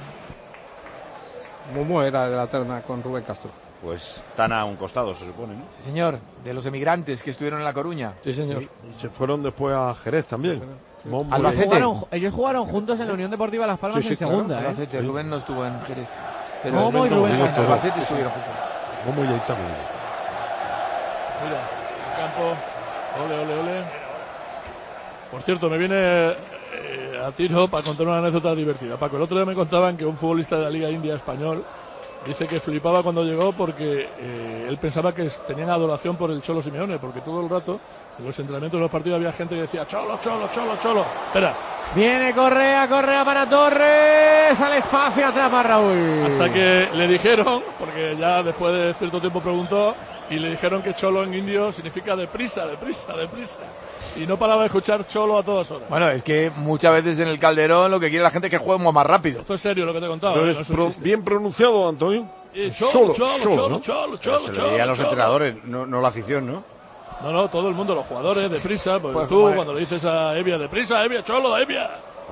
Momo era de la terna con Rubén Castro. Pues están a un costado, se supone, ¿no? Sí, señor. De los emigrantes que estuvieron en La Coruña. Sí, señor. Sí. Y se fueron después a Jerez también. Ellos jugaron juntos en la Unión Deportiva Las Palmas en segunda. Claro. Rubén no estuvo en Jerez. Pero Momo y Rubén Momo Castro. Albacete estuvieron. Momo ya está bien. Mira, el campo. Ole. Por cierto, me viene a tiro para contar una anécdota divertida. Paco, el otro día me contaban que un futbolista de la Liga India español dice que flipaba cuando llegó porque él pensaba que tenían adoración por el Cholo Simeone, porque todo el rato en los entrenamientos de los partidos había gente que decía Cholo. Espera. Viene Correa para Torres, al espacio, atrapa a Raúl. Hasta que le dijeron, porque ya después de cierto tiempo preguntó, y le dijeron que Cholo en indio significa deprisa. Y no paraba de escuchar Cholo a todas horas. Bueno, es que muchas veces en el Calderón lo que quiere la gente es que jueguemos más rápido. Esto es serio lo que te he contado. Pero no es un bien pronunciado, Antonio. Cholo. Se lo diría a los entrenadores, no la afición, ¿no? No, todo el mundo, los jugadores, deprisa. Pues tú, cuando le dices a Evia, deprisa, Evia, Cholo, Evia.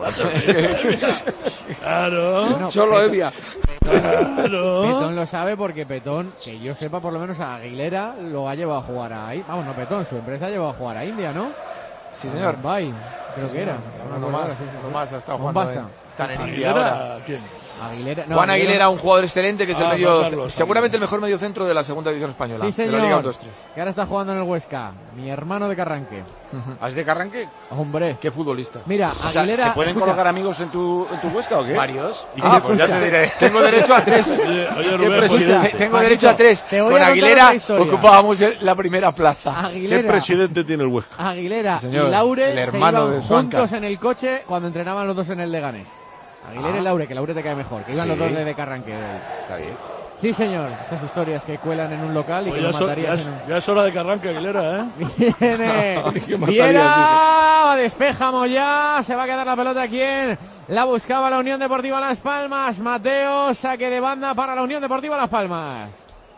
Claro. Cholo, Evia. Claro. Petón lo sabe porque Petón, que yo sepa, por lo menos a Aguilera lo ha llevado a jugar ahí. Vamos, no Petón, su empresa ha llevado a jugar a India, ¿no? Sí, señor. Bombay, creo que era. No más, ha estado jugando. Están en India ¿Aguilera? ahora. ¿Quién? Aguilera, no, Juan Aguilera, un jugador excelente que es el medio, Carlos, seguramente el mejor mediocentro de la segunda división española. Sí, señor. De la Liga 1-2-3. Que ahora está jugando en el Huesca. Mi hermano de Carranque. ¿Has de Carranque? Hombre. Qué futbolista. Mira, O sea, Aguilera. ¿se pueden escucha, colocar amigos en tu Huesca o qué? Varios. Pues ya te diré. Tengo derecho a 3. Oye, Rubén, presidente. Tengo Paquito, derecho a 3. te voy Con a contar Aguilera otra historia. ocupábamos la primera plaza. ¿Qué Aguilera, presidente tiene el Huesca? Aguilera Sí, señor. y Laure El se hermano iban de Juanca. juntos en el coche cuando entrenaban los dos en el Leganés. Aguilera y Laure, que Laure te cae mejor, que iban Sí. los dos de Carranque. Está bien. Sí, señor. Estas historias que cuelan en un local y Pues que ya, lo matarías en un... ya es hora de que arranque Aguilera, ¿eh? Viene ¿Qué matarías, Viera, despeja Moyá, se va a quedar la pelota aquí la buscaba la Unión Deportiva Las Palmas. Mateo, saque de banda para la Unión Deportiva Las Palmas.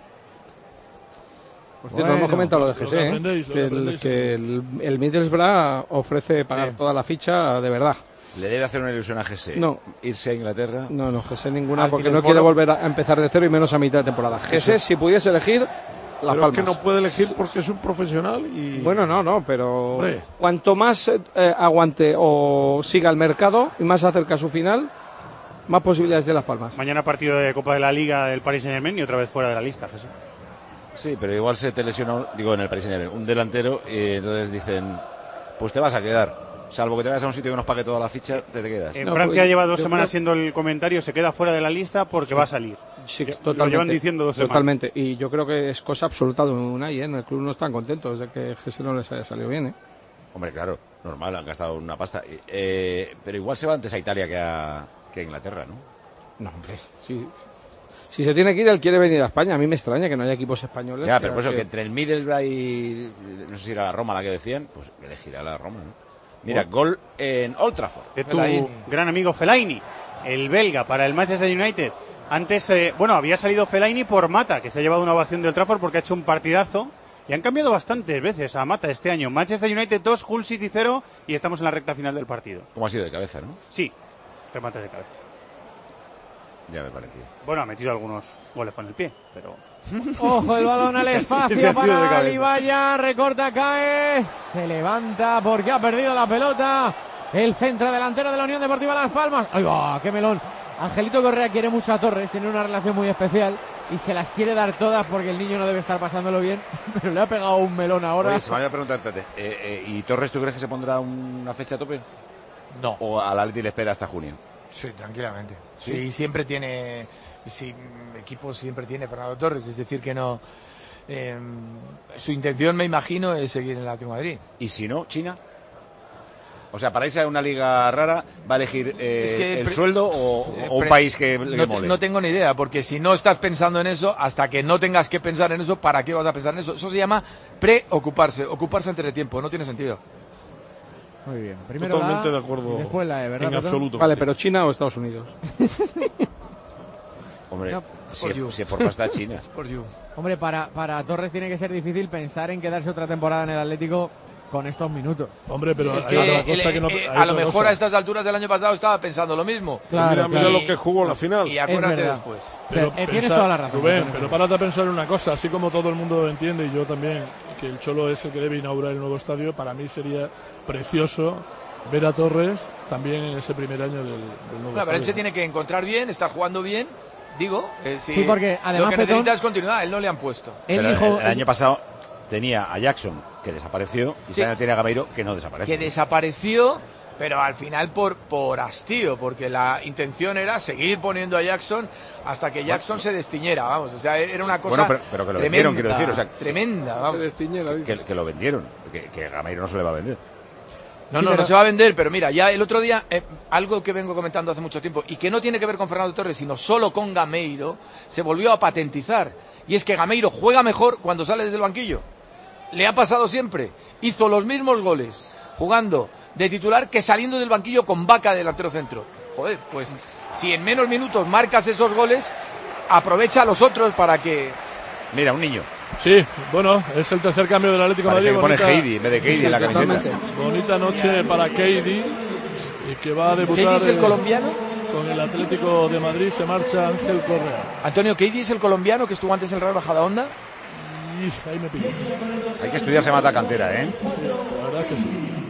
Por cierto, hemos comentado lo de Jesse, aprendéis, lo que aprendéis. que el Middlesbrough ofrece pagar toda la ficha de verdad. ¿Le debe hacer una ilusión a Jesse? No. ¿Irse a Inglaterra? No, Jesse ninguna, porque Ángeles no quiere Moros. volver a empezar de cero y menos a mitad de temporada. Jesse, si pudiese elegir, Las Pero es Palmas. que no puede elegir porque es un profesional y... Bueno, no, pero Hombre. cuanto más aguante o siga el mercado y más se acerca a su final, más posibilidades de Las Palmas. Mañana partido de Copa de la Liga del Paris Saint-Germain y otra vez fuera de la lista, Jesús. Sí, pero igual se te lesiona, digo, en el Paris Saint-Germain, un delantero y entonces dicen, pues te vas a quedar. Salvo que te vayas a un sitio que nos pague toda la ficha, te quedas. En No, Francia pues, lleva 2 yo semanas creo- siendo el comentario, se queda fuera de la lista porque va a salir. Sí, Lo totalmente. llevan diciendo 2 semanas. Totalmente. Y yo creo que es cosa absoluta de Unai, ¿eh? En el club no están contentos de que Jesse no les haya salido bien, ¿eh? Hombre, claro, normal, han gastado una pasta. Pero igual se va antes a Italia que a Inglaterra, ¿no? No, hombre. Sí. Si se tiene que ir, él quiere venir a España. A mí me extraña que no haya equipos españoles. Ya, pero por eso que entre el Middlesbrough y no sé si era la Roma la que decían, pues elegirá la Roma, ¿no? Mira, gol en Old Trafford. De tu gran amigo Fellaini, el belga para el Manchester United. Antes, había salido Fellaini por Mata, que se ha llevado una ovación de Old Trafford porque ha hecho un partidazo. Y han cambiado bastantes veces a Mata este año. Manchester United 2, Hull City 0 y estamos en la recta final del partido. ¿Cómo ha sido de cabeza, no? Sí, remate de cabeza. Ya me parecía. Bueno, ha metido algunos goles con el pie, pero... Ojo, el balón al Sí, espacio ha sido de para cabeza. Alibaya, recorta, cae, se levanta porque ha perdido la pelota. El centro delantero de la Unión Deportiva Las Palmas. ¡Ay, va! ¡Qué melón! Angelito Correa quiere mucho a Torres, tiene una relación muy especial y se las quiere dar todas porque el niño no debe estar pasándolo bien, pero le ha pegado un melón ahora. Oye, se me había preguntado antes, ¿y Torres tú crees que se pondrá una fecha a tope? No. ¿O al Atleti le espera hasta junio? Sí, tranquilamente. ¿Sí? Sí, siempre tiene... Sí, equipo siempre tiene Fernando Torres, es decir que no... su intención, me imagino, es seguir en el Atlético de Madrid. ¿Y si no, China? O sea, para irse a una liga rara, ¿va a elegir Es que el sueldo o un pre- país que le mole? No tengo ni idea, porque si no estás pensando en eso, hasta que no tengas que pensar en eso, ¿para qué vas a pensar en eso? Eso se llama preocuparse, ocuparse antes de tiempo, no tiene sentido. Muy bien. Primero Totalmente la A de acuerdo. y después la E, ¿verdad? En Petón? absoluto. Vale, pero China o Estados Unidos. Hombre, No, si es por pasta China. Por you. Hombre, para Torres tiene que ser difícil pensar en quedarse otra temporada en el Atlético con estos minutos. Hombre, pero Es hay que otra cosa que no... hay a otra lo mejor cosa. a estas alturas del año pasado estaba pensando lo mismo. Claro, Mira claro. lo que jugó la final. Y acuérdate verdad. después. Pero Tienes toda la razón. Rubén, Antonio. pero párate a pensar en una cosa, así como todo el mundo entiende y yo también, que el Cholo es el que debe inaugurar el nuevo estadio, para mí sería precioso ver a Torres también en ese primer año del nuevo Claro, pero él estadio. se tiene que encontrar bien, estar jugando bien digo. Sí, porque además lo que necesita es continuidad, él no le han puesto. Pero el año pasado tenía a Jackson, que desapareció, y este año tiene a Gameiro, que no desapareció. Que desapareció, pero al final por hastío, porque la intención era seguir poniendo a Jackson hasta que Jackson se destiñera, vamos. O sea, era una cosa pero que lo tremenda, vendieron, quiero decir. O sea, tremenda, vamos. Se destiñera, que lo vendieron, que Gameiro no se le va a vender. No se va a vender, pero mira, ya el otro día, algo que vengo comentando hace mucho tiempo, y que no tiene que ver con Fernando Torres, sino solo con Gameiro, se volvió a patentizar. Y es que Gameiro juega mejor cuando sale desde el banquillo. Le ha pasado siempre. Hizo los mismos goles jugando de titular que saliendo del banquillo con Vaca de delantero centro. Joder, pues si en menos minutos marcas esos goles, aprovecha a los otros para que... Mira, un niño. Sí, bueno, es el tercer cambio del Atlético de Madrid. Que pone Heidi en vez de Keidi en la camiseta. Bonita noche para Keidi, y que va a debutar. ¿Keidi es el colombiano? Con el Atlético de Madrid se marcha Ángel Correa. Antonio, ¿Keidi es el colombiano que estuvo antes en el Real Majadahonda? Ahí me pillas. Hay que estudiarse mata cantera, ¿eh? La verdad es que sí.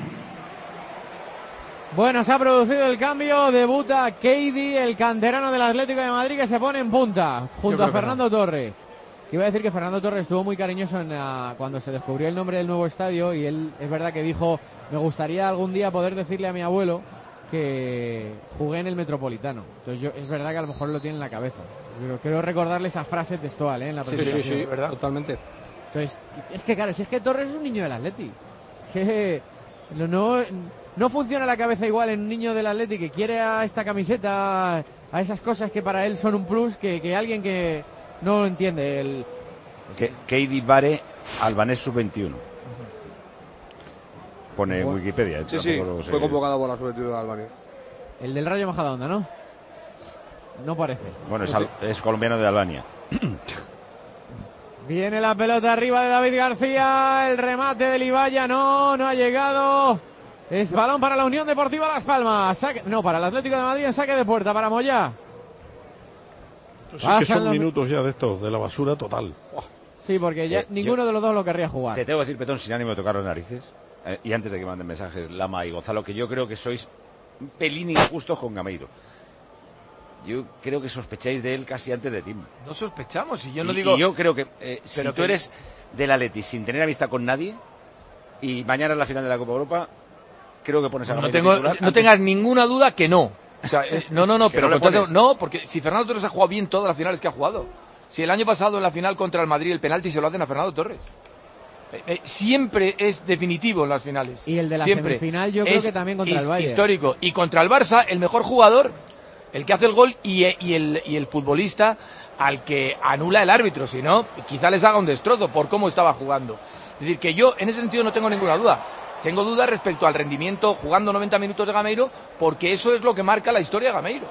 Bueno, se ha producido el cambio, debuta Keidi, el canterano del Atlético de Madrid, que se pone en punta, junto a Fernando Torres. Iba a decir que Fernando Torres estuvo muy cariñoso cuando se descubrió el nombre del nuevo estadio, y él es verdad que dijo, me gustaría algún día poder decirle a mi abuelo que jugué en el Metropolitano. Entonces es verdad que a lo mejor lo tiene en la cabeza. Pero quiero recordarle esas frases textuales en la presentación. Sí, ¿verdad? Totalmente. Entonces, es que claro, si es que Torres es un niño del Atleti. Que no funciona la cabeza igual en un niño del Atleti que quiere a esta camiseta, a esas cosas que para él son un plus, que alguien que no lo entiende. Keidi Bare, albanés sub-21. Pone en Wikipedia. Sí, fue convocado por la sub-21 de Albania. El del Rayo Majadahonda, ¿no? No parece. Bueno, es colombiano de Albania. Viene la pelota arriba de David García, el remate de Libaya, no ha llegado. Es balón para la Unión Deportiva Las Palmas. Para el Atlético de Madrid en saque de puerta para Moyá. Sí que son minutos ya de estos, de la basura total. Sí, porque ya ninguno de los dos lo querría jugar. Te tengo que decir, Petón, sin ánimo de tocar las narices, y antes de que manden mensajes Lama y Gonzalo, que yo creo que sois un pelín injustos con Gameiro. Yo creo que sospecháis de él casi antes de Tim. No sospechamos, y yo no digo... Y yo creo que si tú eres del Atleti sin tener amistad con nadie, y mañana es la final de la Copa Europa, creo que pones a Gameiro titular. No tengas ninguna duda que no. O sea, no, porque si Fernando Torres ha jugado bien todas las finales que ha jugado. Si el año pasado en la final contra el Madrid el penalti se lo hacen a Fernando Torres. Siempre es definitivo en las finales. Y el de la semifinal yo creo que también contra el Bayern. Histórico. Y contra el Barça, el mejor jugador, el que hace el gol y el futbolista al que anula el árbitro. Si no, quizá les haga un destrozo por cómo estaba jugando. Es decir, que yo en ese sentido no tengo ninguna duda. Tengo dudas respecto al rendimiento jugando 90 minutos de Gameiro, porque eso es lo que marca la historia de Gameiro.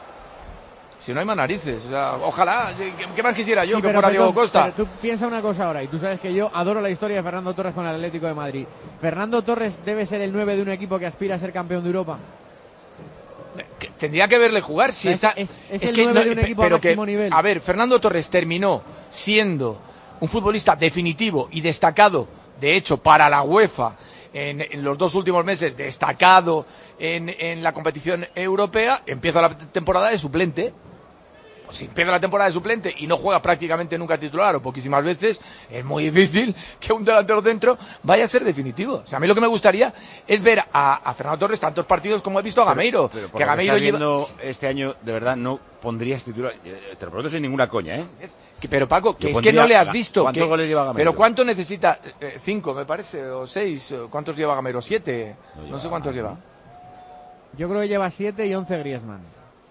Si no hay más narices, o sea, ojalá, ¿qué más quisiera yo que fuera Diego Costa? Pero tú piensa una cosa ahora, y tú sabes que yo adoro la historia de Fernando Torres con el Atlético de Madrid. ¿Fernando Torres debe ser el 9 de un equipo que aspira a ser campeón de Europa? Tendría que verle jugar. Si es el 9 de un equipo a máximo nivel. A ver, Fernando Torres terminó siendo un futbolista definitivo y destacado, de hecho, para la UEFA, en los 2 últimos meses, destacado en la competición europea. Empieza la temporada de suplente. Si empieza la temporada de suplente y no juega prácticamente nunca titular o poquísimas veces, es muy difícil que un delantero centro vaya a ser definitivo. O sea, a mí lo que me gustaría es ver a Fernando Torres tantos partidos como he visto a Gameiro. Pero que Gameiro este año, de verdad, no pondrías titular. Te lo pregunto sin ninguna coña, ¿eh? Pero Paco, que es que no le has visto. ¿Cuántos goles lleva Gameiro? Pero ¿cuánto necesita? 5, me parece, o 6. ¿Cuántos lleva Gameiro? 7. No sé cuántos lleva. Yo creo que lleva 7 y 11 Griezmann.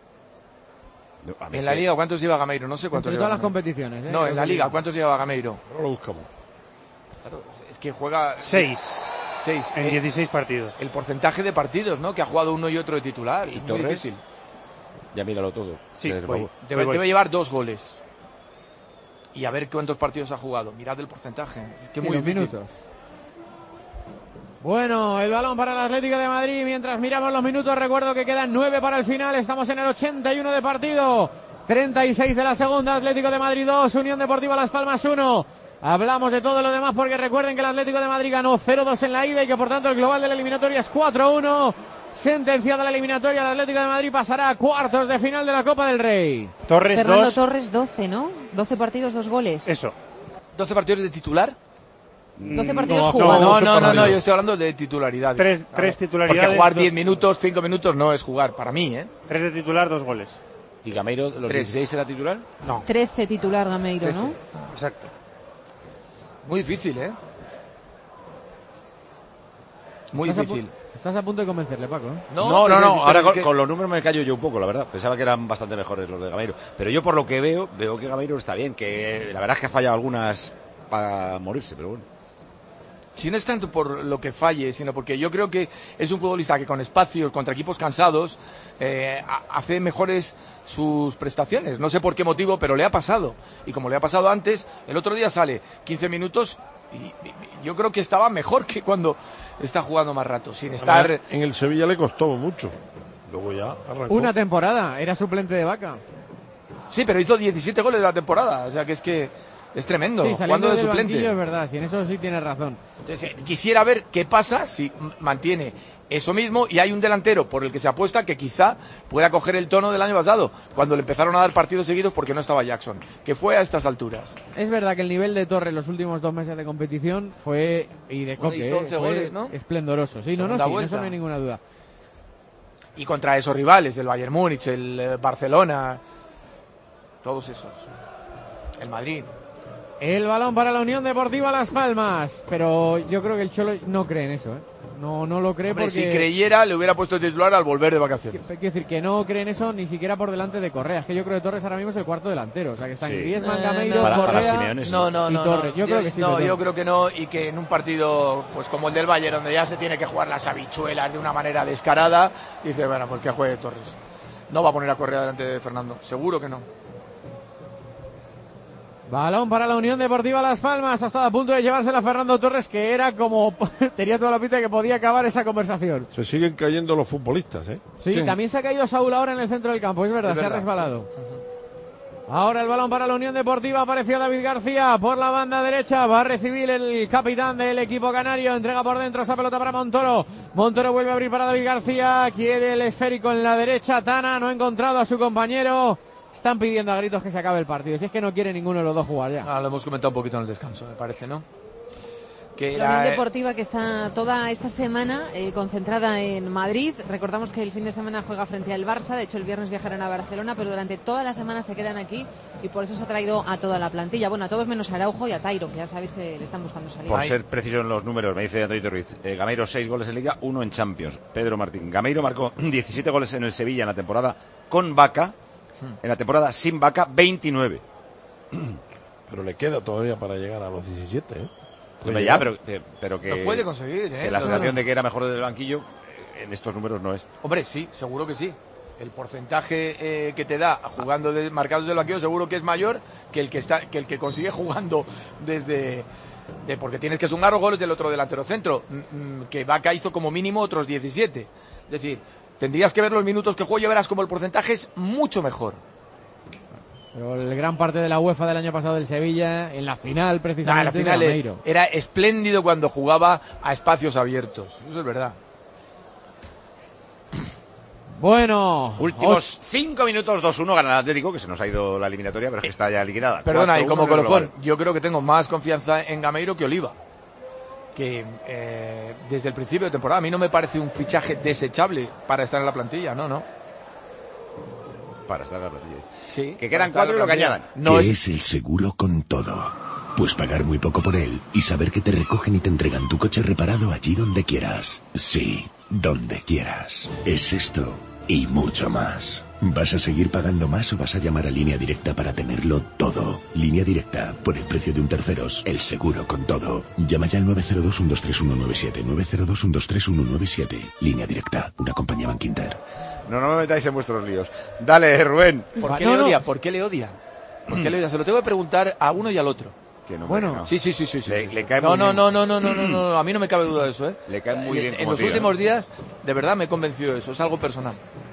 En la Liga, ¿cuántos lleva Gameiro? No sé cuántos lleva. En todas las competiciones, ¿eh? No, en la Liga, ¿cuántos lleva Gameiro? No lo buscamos. Claro, es que juega... 6 en 16 partidos. El porcentaje de partidos, ¿no? Que ha jugado uno y otro de titular. ¿Y es Torres? muy difícil. Ya míralo todo. Sí, debe llevar 2 goles. Y a ver cuántos partidos ha jugado. Mirad el porcentaje. Es que muy difícil. Minutos. Bueno, el balón para el Atlético de Madrid. Mientras miramos los minutos, recuerdo que quedan 9 para el final. Estamos en el 81 de partido. 36 de la segunda. Atlético de Madrid 2, Unión Deportiva Las Palmas 1. Hablamos de todo lo demás porque recuerden que el Atlético de Madrid ganó 0-2 en la ida y que por tanto el global de la eliminatoria es 4-1. sentenciada la eliminatoria. El Atlético de Madrid pasará a cuartos de final de la Copa del Rey. Fernando Torres 12, ¿no? 12 partidos, 2 goles. Eso. 12 partidos de titular. 12 partidos jugados. No, yo estoy hablando de titularidad. 3 titularidades. Porque jugar 10 minutos, 5 minutos no es jugar, para mí, 3 de titular, 2 goles. ¿Y Gameiro, los 16 era titular? No. 13 titular Gameiro, 13. ¿no? Exacto. Muy difícil, Muy difícil. Estás a punto de convencerle, Paco. No. Ahora con los números me callo yo un poco, la verdad. Pensaba que eran bastante mejores los de Gameiro. Pero yo por lo que veo que Gameiro está bien. Que la verdad es que ha fallado algunas para morirse, pero bueno. Si no es tanto por lo que falle, sino porque yo creo que es un futbolista que con espacios, contra equipos cansados, hace mejores sus prestaciones. No sé por qué motivo, pero le ha pasado. Y como le ha pasado antes, el otro día sale 15 minutos y yo creo que estaba mejor que cuando está jugando más rato, sin estar... En el Sevilla le costó mucho. Luego ya arrancó. Una temporada, era suplente de Vaca. Sí, pero hizo 17 goles de la temporada. O sea que es tremendo, sí, jugando de del suplente. Banquillo, es verdad, si en eso sí tienes razón. Entonces, quisiera ver qué pasa si mantiene eso mismo y hay un delantero por el que se apuesta que quizá pueda coger el tono del año pasado, cuando le empezaron a dar partidos seguidos porque no estaba Jackson, que fue a estas alturas. Es verdad que el nivel de Torres los últimos 2 meses de competición fue, y de Coque, hizo 11 goles, ¿no? Esplendoroso. Sí, Segunda vuelta. eso no hay ninguna duda. Y contra esos rivales, el Bayern Múnich, el Barcelona, todos esos. El Madrid. El balón para la Unión Deportiva Las Palmas. Pero yo creo que el Cholo no cree en eso, No lo cree. Hombre, porque... si creyera, le hubiera puesto titular al volver de vacaciones. Quiero decir que no cree en eso ni siquiera por delante de Correa. Es que yo creo que Torres ahora mismo es el cuarto delantero. O sea, que están Griezmann, Gameiro, Correa y Torres. Yo creo que sí. No, yo creo que no. Y que en un partido pues como el del Bayern, donde ya se tiene que jugar las habichuelas de una manera descarada, dice, bueno, pues que juegue Torres. No va a poner a Correa delante de Fernando. Seguro que no. Balón para la Unión Deportiva Las Palmas. Ha estado a punto de llevársela a Fernando Torres, que era como... tenía toda la pinta de que podía acabar esa conversación. Se siguen cayendo los futbolistas, Sí, también se ha caído Saúl ahora en el centro del campo, es verdad, se ha resbalado. Sí. Ahora el balón para la Unión Deportiva. Apareció David García por la banda derecha. Va a recibir el capitán del equipo canario. Entrega por dentro esa pelota para Montoro. Montoro vuelve a abrir para David García. Quiere el esférico en la derecha. Tana no ha encontrado a su compañero. Están pidiendo a gritos que se acabe el partido. Si es que no quiere ninguno de los dos jugar ya. Lo hemos comentado un poquito en el descanso, me parece, ¿no? Que la Unión Deportiva, que está toda esta semana concentrada en Madrid. Recordamos que el fin de semana juega frente al Barça. De hecho, el viernes viajarán a Barcelona, pero durante toda la semana se quedan aquí y por eso se ha traído a toda la plantilla. Bueno, a todos menos a Araujo y a Tairo, que ya sabéis que le están buscando salida. Por ser preciso en los números, me dice Antonio Ruiz, Gameiro 6 goles en Liga, 1 en Champions. Pedro Martín, Gameiro marcó 17 goles en el Sevilla en la temporada con Vaca. En la temporada sin Vaca, 29. Pero le queda todavía para llegar a los 17, pero que... Lo puede conseguir, Que la sensación de que era mejor desde el banquillo, en estos números no es. Hombre, sí, seguro que sí. El porcentaje que te da jugando marcados del banquillo seguro que es mayor que el que consigue jugando porque tienes que sumar los goles del otro delantero centro, que Vaca hizo como mínimo otros 17. Es decir, tendrías que ver los minutos que juego y verás como el porcentaje es mucho mejor. Pero el gran parte de la UEFA del año pasado del Sevilla, en la final precisamente, en la final era espléndido cuando jugaba a espacios abiertos. Eso es verdad. Bueno, últimos 5 minutos, 2-1 gana el Atlético, que se nos ha ido la eliminatoria, pero es que está ya liquidada. Perdona, y como colofón, yo creo que tengo más confianza en Gameiro que Oliva, que desde el principio de temporada a mí no me parece un fichaje desechable para estar en la plantilla, no. Para estar en la plantilla. Sí. Que quedan 4 y lo que añadan. ¿Qué es el seguro con todo? Pues pagar muy poco por él y saber que te recogen y te entregan tu coche reparado allí donde quieras. Sí, donde quieras. Es esto y mucho más. ¿Vas a seguir pagando más o vas a llamar a Línea Directa para tenerlo todo? Línea Directa, por el precio de un terceros, el seguro con todo. Llama ya al 902-123-197, 902-123-197. Línea Directa, una compañía Bankinter. No me metáis en vuestros líos. Dale, Rubén. ¿Por qué le odia? ¿Por qué le odia? ¿Por qué le odia? Se lo tengo que preguntar a uno y al otro. Que no, bueno, no. Sí. Le cae no, muy bien. A mí no me cabe duda de eso, Le cae muy bien. En los últimos días, de verdad me he convencido de eso. Es algo personal.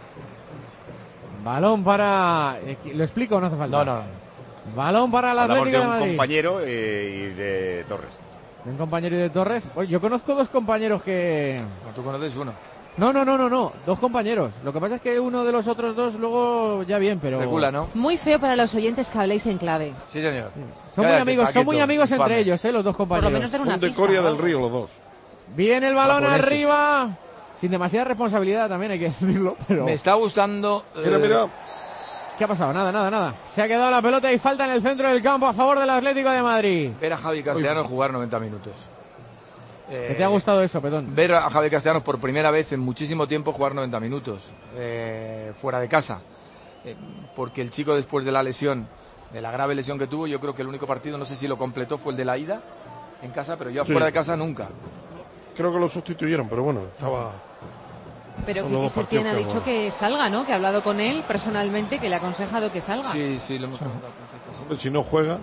Balón para... ¿Lo explico o no hace falta? No. Balón para el Atlético de Madrid. Hablamos de un compañero y de Torres. ¿De un compañero y de Torres? Pues yo conozco 2 compañeros que... ¿Tú conoces uno? No, 2 compañeros. Lo que pasa es que uno de los otros 2 luego ya bien, pero... Recula, ¿no? Muy feo para los oyentes que habléis en clave. Sí, señor. Sí. Son muy amigos entre ellos, los dos compañeros. Por lo menos dar una Son de Coria del Río los dos. Viene el balón arriba, sin demasiada responsabilidad también hay que decirlo, pero... Me está gustando... Mira. ¿Qué ha pasado? Nada. Se ha quedado la pelota y falta en el centro del campo a favor del Atlético de Madrid. Ver a Javi Castellanos jugar 90 minutos. ¿Qué te ha gustado eso, Petón? Ver a Javi Castellanos por primera vez en muchísimo tiempo jugar 90 minutos fuera de casa. Porque el chico, después de la lesión, de la grave lesión que tuvo, yo creo que el único partido, no sé si lo completó, fue el de la ida en casa, pero yo fuera de casa nunca. Creo que lo sustituyeron, pero bueno, estaba... Pero que Setién ha dicho que salga, ¿no? Que ha hablado con él personalmente, que le ha aconsejado que salga. Sí, lo hemos comentado. Si no juega...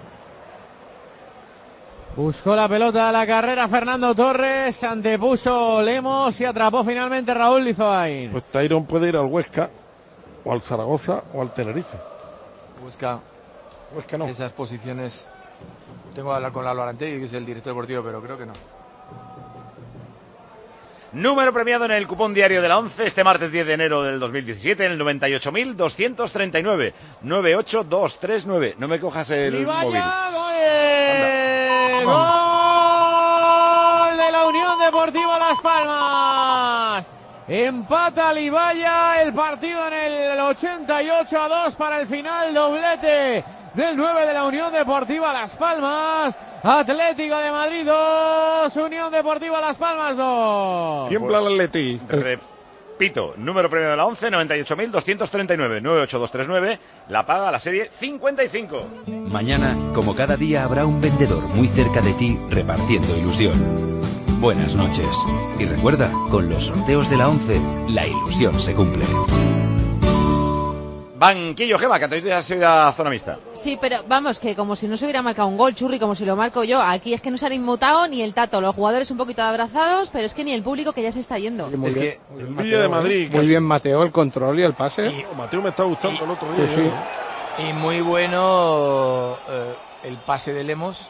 Buscó la pelota a la carrera Fernando Torres, se antepuso Lemos y atrapó finalmente Raúl Lizoain. Pues Tyron puede ir al Huesca, o al Zaragoza, o al Tenerife. Huesca no. Esas posiciones... Tengo que hablar con Lalo Arantegui, que es el director deportivo, pero creo que no. Número premiado en el cupón diario de la 11 este martes 10 de enero del 2017 en el 98.239 98239. No me cojas el móvil. ¡Gol de la Unión Deportiva Las Palmas! Empata Libaya, el partido en el 88-2 para el final, doblete del 9 de la Unión Deportiva Las Palmas. Atlético de Madrid 2, Unión Deportiva Las Palmas 2. Tiembla el Atleti. Repito, número premio de la 11, 98.239 98239, la paga la serie 55. Mañana, como cada día, habrá un vendedor muy cerca de ti repartiendo ilusión. Buenas noches. Y recuerda, con los sorteos de la 11, la ilusión se cumple. Banquillo, Gema, que te has ido a zona mixta. Sí, pero vamos, que como si no se hubiera marcado un gol, Churri, como si lo marco yo. Aquí es que no se han inmutado ni el Tato. Los jugadores un poquito abrazados, pero es que ni el público, que ya se está yendo. Es que el vídeo de Madrid... Muy bien, Mateo, el control y el pase. Mateo me está gustando el otro día. Sí. Y muy bueno el pase de Lemos.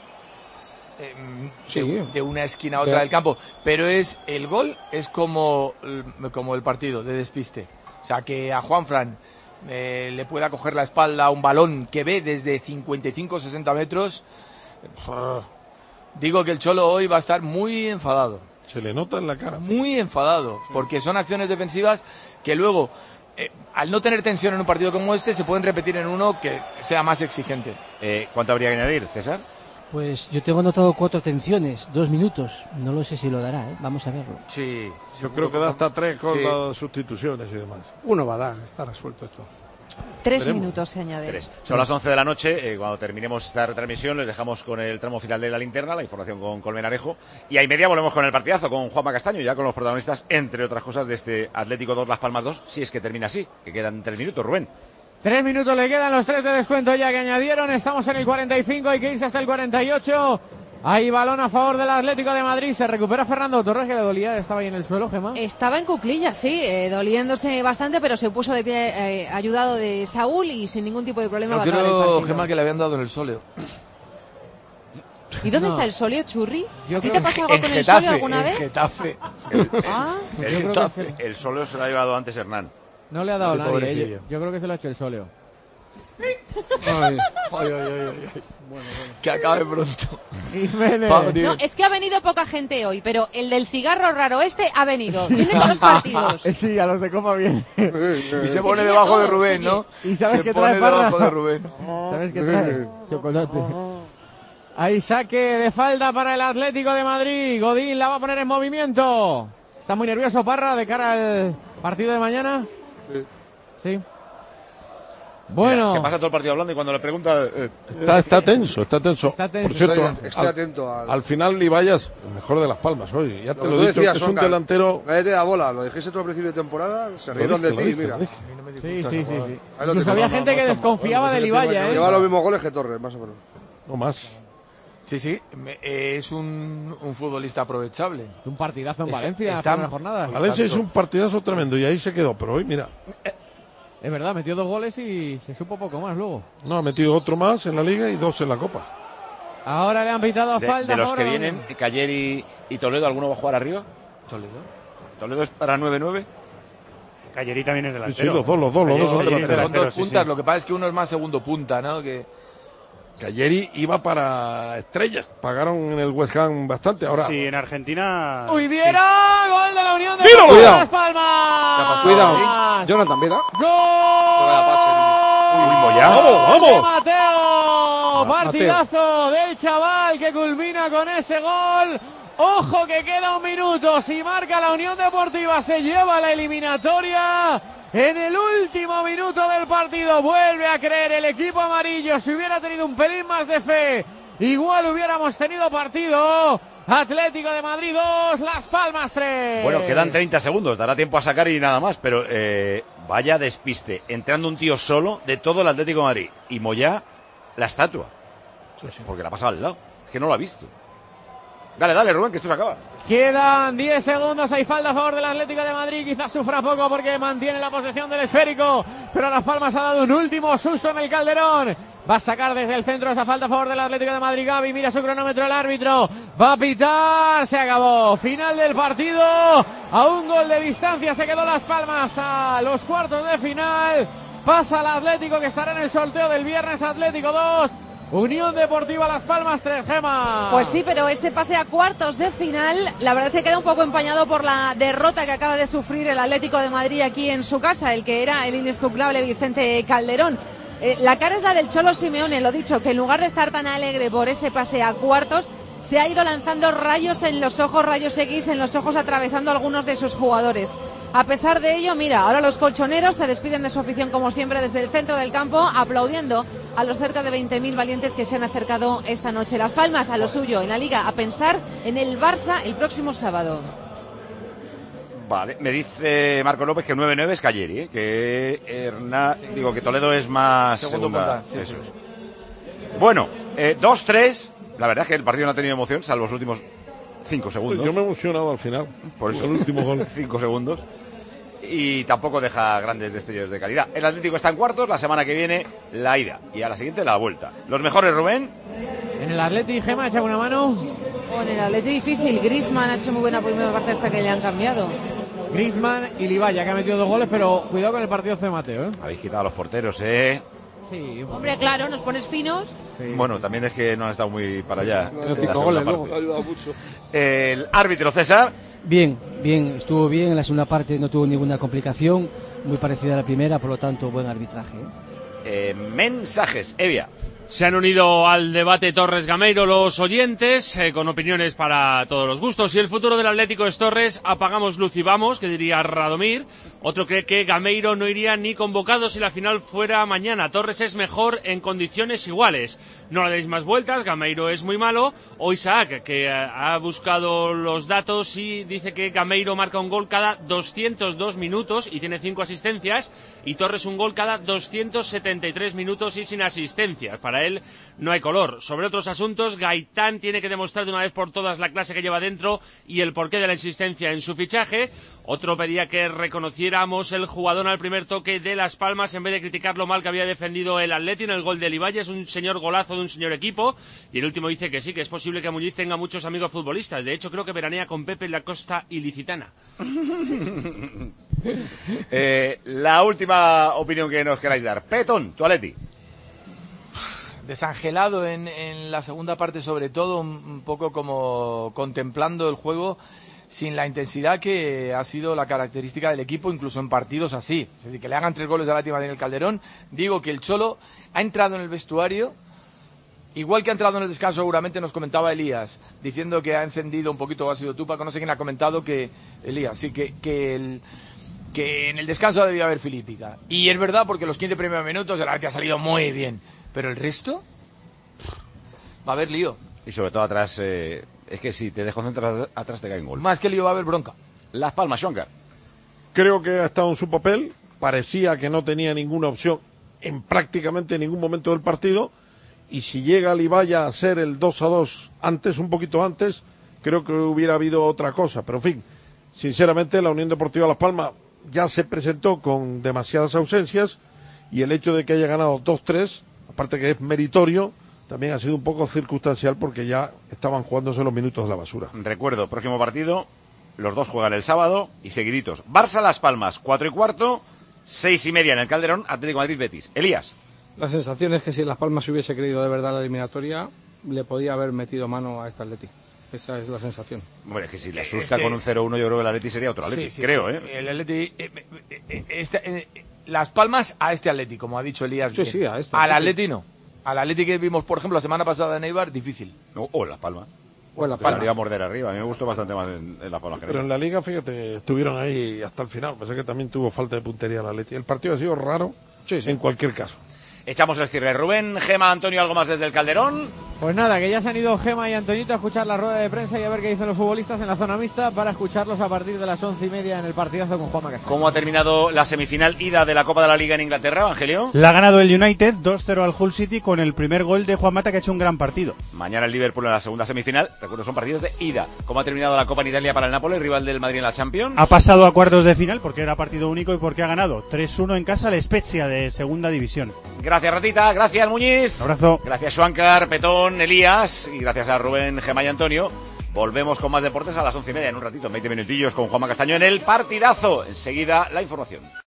De una esquina a otra del campo. Pero el gol es como el partido, de despiste. O sea, que a Juanfran... le pueda coger la espalda a un balón que ve desde 55-60 metros. Digo que el Cholo hoy va a estar muy enfadado. Se le nota en la cara. Muy enfadado, porque son acciones defensivas que luego, al no tener tensión en un partido como este, se pueden repetir en uno que sea más exigente. ¿Cuánto habría que añadir, César? Pues yo tengo anotado 4 atenciones, 2 minutos. No lo sé si lo dará, Vamos a verlo. Sí. Yo creo que da hasta 3 con las sustituciones y demás. Uno va a dar, está resuelto esto. 3 minutos se añade. 3. Son las 11 de la noche. Cuando terminemos esta retransmisión, les dejamos con el tramo final de la linterna, la información con Colmenarejo. Y a media volvemos con el partidazo, con Juanma Castaño, ya con los protagonistas, entre otras cosas, de este Atlético 2 Las Palmas 2, si es que termina así, que quedan 3 minutos, Rubén. 3 minutos le quedan, los 3 de descuento ya que añadieron. Estamos en el 45, hay que irse hasta el 48. Hay balón a favor del Atlético de Madrid. Se recupera Fernando Torres, que le dolía. Estaba ahí en el suelo, Gemma. Estaba en cuclillas, sí, doliéndose bastante, pero se puso de pie, ayudado de Saúl y sin ningún tipo de problema. Yo creo, Gemma, que le habían dado en el sóleo. ¿Y dónde está el sóleo, Churri? ¿Qué te pasó algo con el sóleo alguna vez? Getafe. El sóleo se lo ha llevado antes Hernán. No le ha dado nadie. Yo creo que se lo ha hecho el sóleo. Ay. Bueno. Que acabe pronto. No, es que ha venido poca gente hoy, pero el del cigarro raro ha venido. Viene todos los partidos. Sí, a los de Copa viene. Y se pone debajo de Rubén, ¿no? ¿Y sabes qué trae, Parra? ¿Sabes qué trae? Chocolate. Hay saque de falta para el Atlético de Madrid. Godín la va a poner en movimiento. Está muy nervioso, Parra, de cara al partido de mañana. Sí. Bueno. Mira, se pasa todo el partido hablando y cuando le pregunta... Está tenso. Por cierto, estoy atento al final Libayas, el mejor de Las Palmas hoy. Ya te lo he dicho, que es un delantero... Nadie te da bola, lo dijiste tú al principio de temporada, se rieron de ti, mira. Sí. Incluso había gente que desconfiaba de Libaya, Lleva los mismos goles que Torres, más o menos. No más. Sí, es un futbolista aprovechable. Es un partidazo en Valencia, esta primera jornada. Valencia es un partidazo tremendo y ahí se quedó, pero hoy, mira... Es verdad, metió 2 goles y se supo poco más luego. No, ha metido otro más en la Liga y 2 en la Copa. Ahora le han pitado falta. De los que vienen, Cayer y Toledo, ¿alguno va a jugar arriba? ¿Toledo? ¿Toledo es para 9-9? Calleri también es delantero. Sí, los dos son delanteros. Son dos puntas, lo que pasa es que uno es más segundo punta, ¿no? Calleri iba para estrellas, pagaron en el West Ham bastante. Ahora sí, en Argentina. ¡Uy, Viera! ¡Gol de la Unión Deportiva Las Palmas! Cuidado, Jonathan Viera. ¡Gol! Uy, Moyá. ¡Vamos! Mateo! Partidazo del chaval que culmina con ese gol. Ojo que queda un minuto. Si marca la Unión Deportiva se lleva la eliminatoria. En el último minuto del partido vuelve a creer el equipo amarillo. Si hubiera tenido un pelín más de fe, igual hubiéramos tenido partido. Atlético de Madrid 2, Las Palmas 3. Bueno, quedan 30 segundos, dará tiempo a sacar y nada más, pero vaya despiste. Entrando un tío solo de todo el Atlético de Madrid. Y Moyá, la estatua. Sí. Porque la ha pasado al lado. Es que no lo ha visto. Dale, Rubén, que esto se acaba. Quedan 10 segundos, hay falta a favor del Atlético de Madrid, quizás sufra poco porque mantiene la posesión del esférico, pero Las Palmas ha dado un último susto en el Calderón. Va a sacar desde el centro esa falta a favor del Atlético de Madrid. Gavi mira su cronómetro, el árbitro va a pitar, se acabó. Final del partido, a un gol de distancia se quedó Las Palmas a los cuartos de final. Pasa el Atlético que estará en el sorteo del viernes. Atlético 2, Unión Deportiva Las Palmas 3, Gema. Pues sí, pero ese pase a cuartos de final, la verdad se queda un poco empañado por la derrota que acaba de sufrir el Atlético de Madrid aquí en su casa, el que era el inexpugnable Vicente Calderón. La cara es la del Cholo Simeone, lo dicho, que en lugar de estar tan alegre por ese pase a cuartos, se ha ido lanzando rayos en los ojos, rayos X en los ojos, atravesando a algunos de sus jugadores. A pesar de ello, mira, ahora los colchoneros se despiden de su afición como siempre desde el centro del campo, aplaudiendo a los cerca de 20.000 valientes que se han acercado esta noche. Las Palmas a lo suyo en la Liga, a pensar en el Barça el próximo sábado. Vale, me dice Marco López que 9-9 es Calleri, que que Toledo es más segunda. Sí. Bueno, 2-3. La verdad es que el partido no ha tenido emoción, salvo los últimos 5 segundos. Yo me he emocionado al final. Por eso, el último gol. 5 segundos. Y tampoco deja grandes destellos de calidad. El Atlético está en cuartos, la semana que viene la ida. Y a la siguiente la vuelta. ¿Los mejores, Rubén? En el Atleti, Gema, echa una mano. En el Atleti difícil. Griezmann ha hecho muy buena primera parte hasta que le han cambiado. Griezmann y Libaya, que ha metido 2 goles, pero cuidado con el partido de Mateo, ¿eh? Habéis quitado a los porteros, ¿eh? Sí. Hombre, claro, nos pones finos. Sí. Bueno, también es que no han estado muy para allá. Ha ayudado mucho. El árbitro, César. Bien, estuvo bien. En la segunda parte no tuvo ninguna complicación. Muy parecida a la primera, por lo tanto, buen arbitraje. Mensajes, Evia. Se han unido al debate Torres Gameiro los oyentes, con opiniones para todos los gustos. Y el futuro del Atlético es Torres, apagamos luz y vamos, que diría Radomir. Otro cree que Gameiro no iría ni convocado si la final fuera mañana. Torres es mejor en condiciones iguales. No le deis más vueltas, Gameiro es muy malo. O Isaac, que ha buscado los datos y dice que Gameiro marca un gol cada 202 minutos y tiene 5 asistencias. Y Torres un gol cada 273 minutos y sin asistencias. Para él no hay color. Sobre otros asuntos, Gaitán tiene que demostrar de una vez por todas la clase que lleva dentro y el porqué de la insistencia en su fichaje. Otro pedía que reconociéramos el jugador al primer toque de Las Palmas en vez de criticar lo mal que había defendido el Atleti en el gol de Libaya. Es un señor golazo de un señor equipo. Y el último dice que sí, que es posible que Muñiz tenga muchos amigos futbolistas. De hecho, creo que veranea con Pepe en la costa ilicitana. La última opinión que nos queráis dar. Petón, tu Atleti. Desangelado en la segunda parte, sobre todo, un poco como contemplando el juego sin la intensidad que ha sido la característica del equipo, incluso en partidos así. Es decir, que le hagan 3 goles al Atlético en el Calderón. Digo que el Cholo ha entrado en el vestuario, igual que ha entrado en el descanso, seguramente nos comentaba Elías, diciendo que ha encendido un poquito, ha sido tú, no sé quién ha comentado que Elías, sí, que en el descanso ha debido haber filípica. Y es verdad, porque los 15 primeros minutos el Atlético ha salido muy bien. Pero el resto va a haber lío. Y sobre todo atrás, es que si te desconcentras atrás te cae un gol. Más que lío va a haber bronca. Las Palmas, Xonca. Creo que ha estado en su papel. Parecía que no tenía ninguna opción en prácticamente ningún momento del partido. Y si llega Libaya a ser el 2-2 antes, un poquito antes, creo que hubiera habido otra cosa. Pero en fin, sinceramente la Unión Deportiva Las Palmas ya se presentó con demasiadas ausencias y el hecho de que haya ganado 2-3... aparte que es meritorio, también ha sido un poco circunstancial porque ya estaban jugándose los minutos de la basura. Recuerdo, próximo partido, Los dos juegan el sábado y seguiditos. Barça Las Palmas, 4:15, 6:30 en el Calderón, Atlético de Madrid Betis. Elías. La sensación es que si Las Palmas se hubiese creído de verdad la eliminatoria, le podía haber metido mano a este Atleti. Esa es la sensación. Bueno, es que si le asusta con un 0-1, yo creo que el Atleti sería otro Atleti, creo, ¿eh? El Atleti... Las Palmas a este Atleti, como ha dicho Elías. Sí, a este. Al Atleti no. Al Atleti que vimos, por ejemplo, la semana pasada en Eibar, difícil. O Las Palmas. O en Las Palmas. La morder arriba. A mí me gustó bastante más en Las Palmas. Pero en la Liga, fíjate, estuvieron ahí hasta el final. Pensé que también tuvo falta de puntería el Atleti. El partido ha sido raro en cualquier caso. Echamos el cierre. Rubén, Gema, Antonio, ¿algo más desde el Calderón? Pues nada, que ya se han ido Gema y Antoñito a escuchar la rueda de prensa y a ver qué dicen los futbolistas en la zona mixta para escucharlos a partir de las 11:30 en el partidazo con Juanma Castaño. ¿Cómo ha terminado la semifinal ida de la Copa de la Liga en Inglaterra, Evangelio? La ha ganado el United 2-0 al Hull City con el primer gol de Juan Mata, que ha hecho un gran partido. Mañana el Liverpool en la segunda semifinal. Recuerdo, son partidos de ida. ¿Cómo ha terminado la Copa en Italia para el Napoli, rival del Madrid en la Champions? Ha pasado a cuartos de final porque era partido único y porque ha ganado 3-1 en casa al Spezia de segunda división. Gracias, Ratita. Gracias, Muñiz. Un abrazo. Gracias, Schwankar, Petón, Elías. Y gracias a Rubén, Gema y Antonio. Volvemos con más deportes a las 11:30 en un ratito, 20 minutillos con Juanma Castaño en el partidazo. Enseguida la información.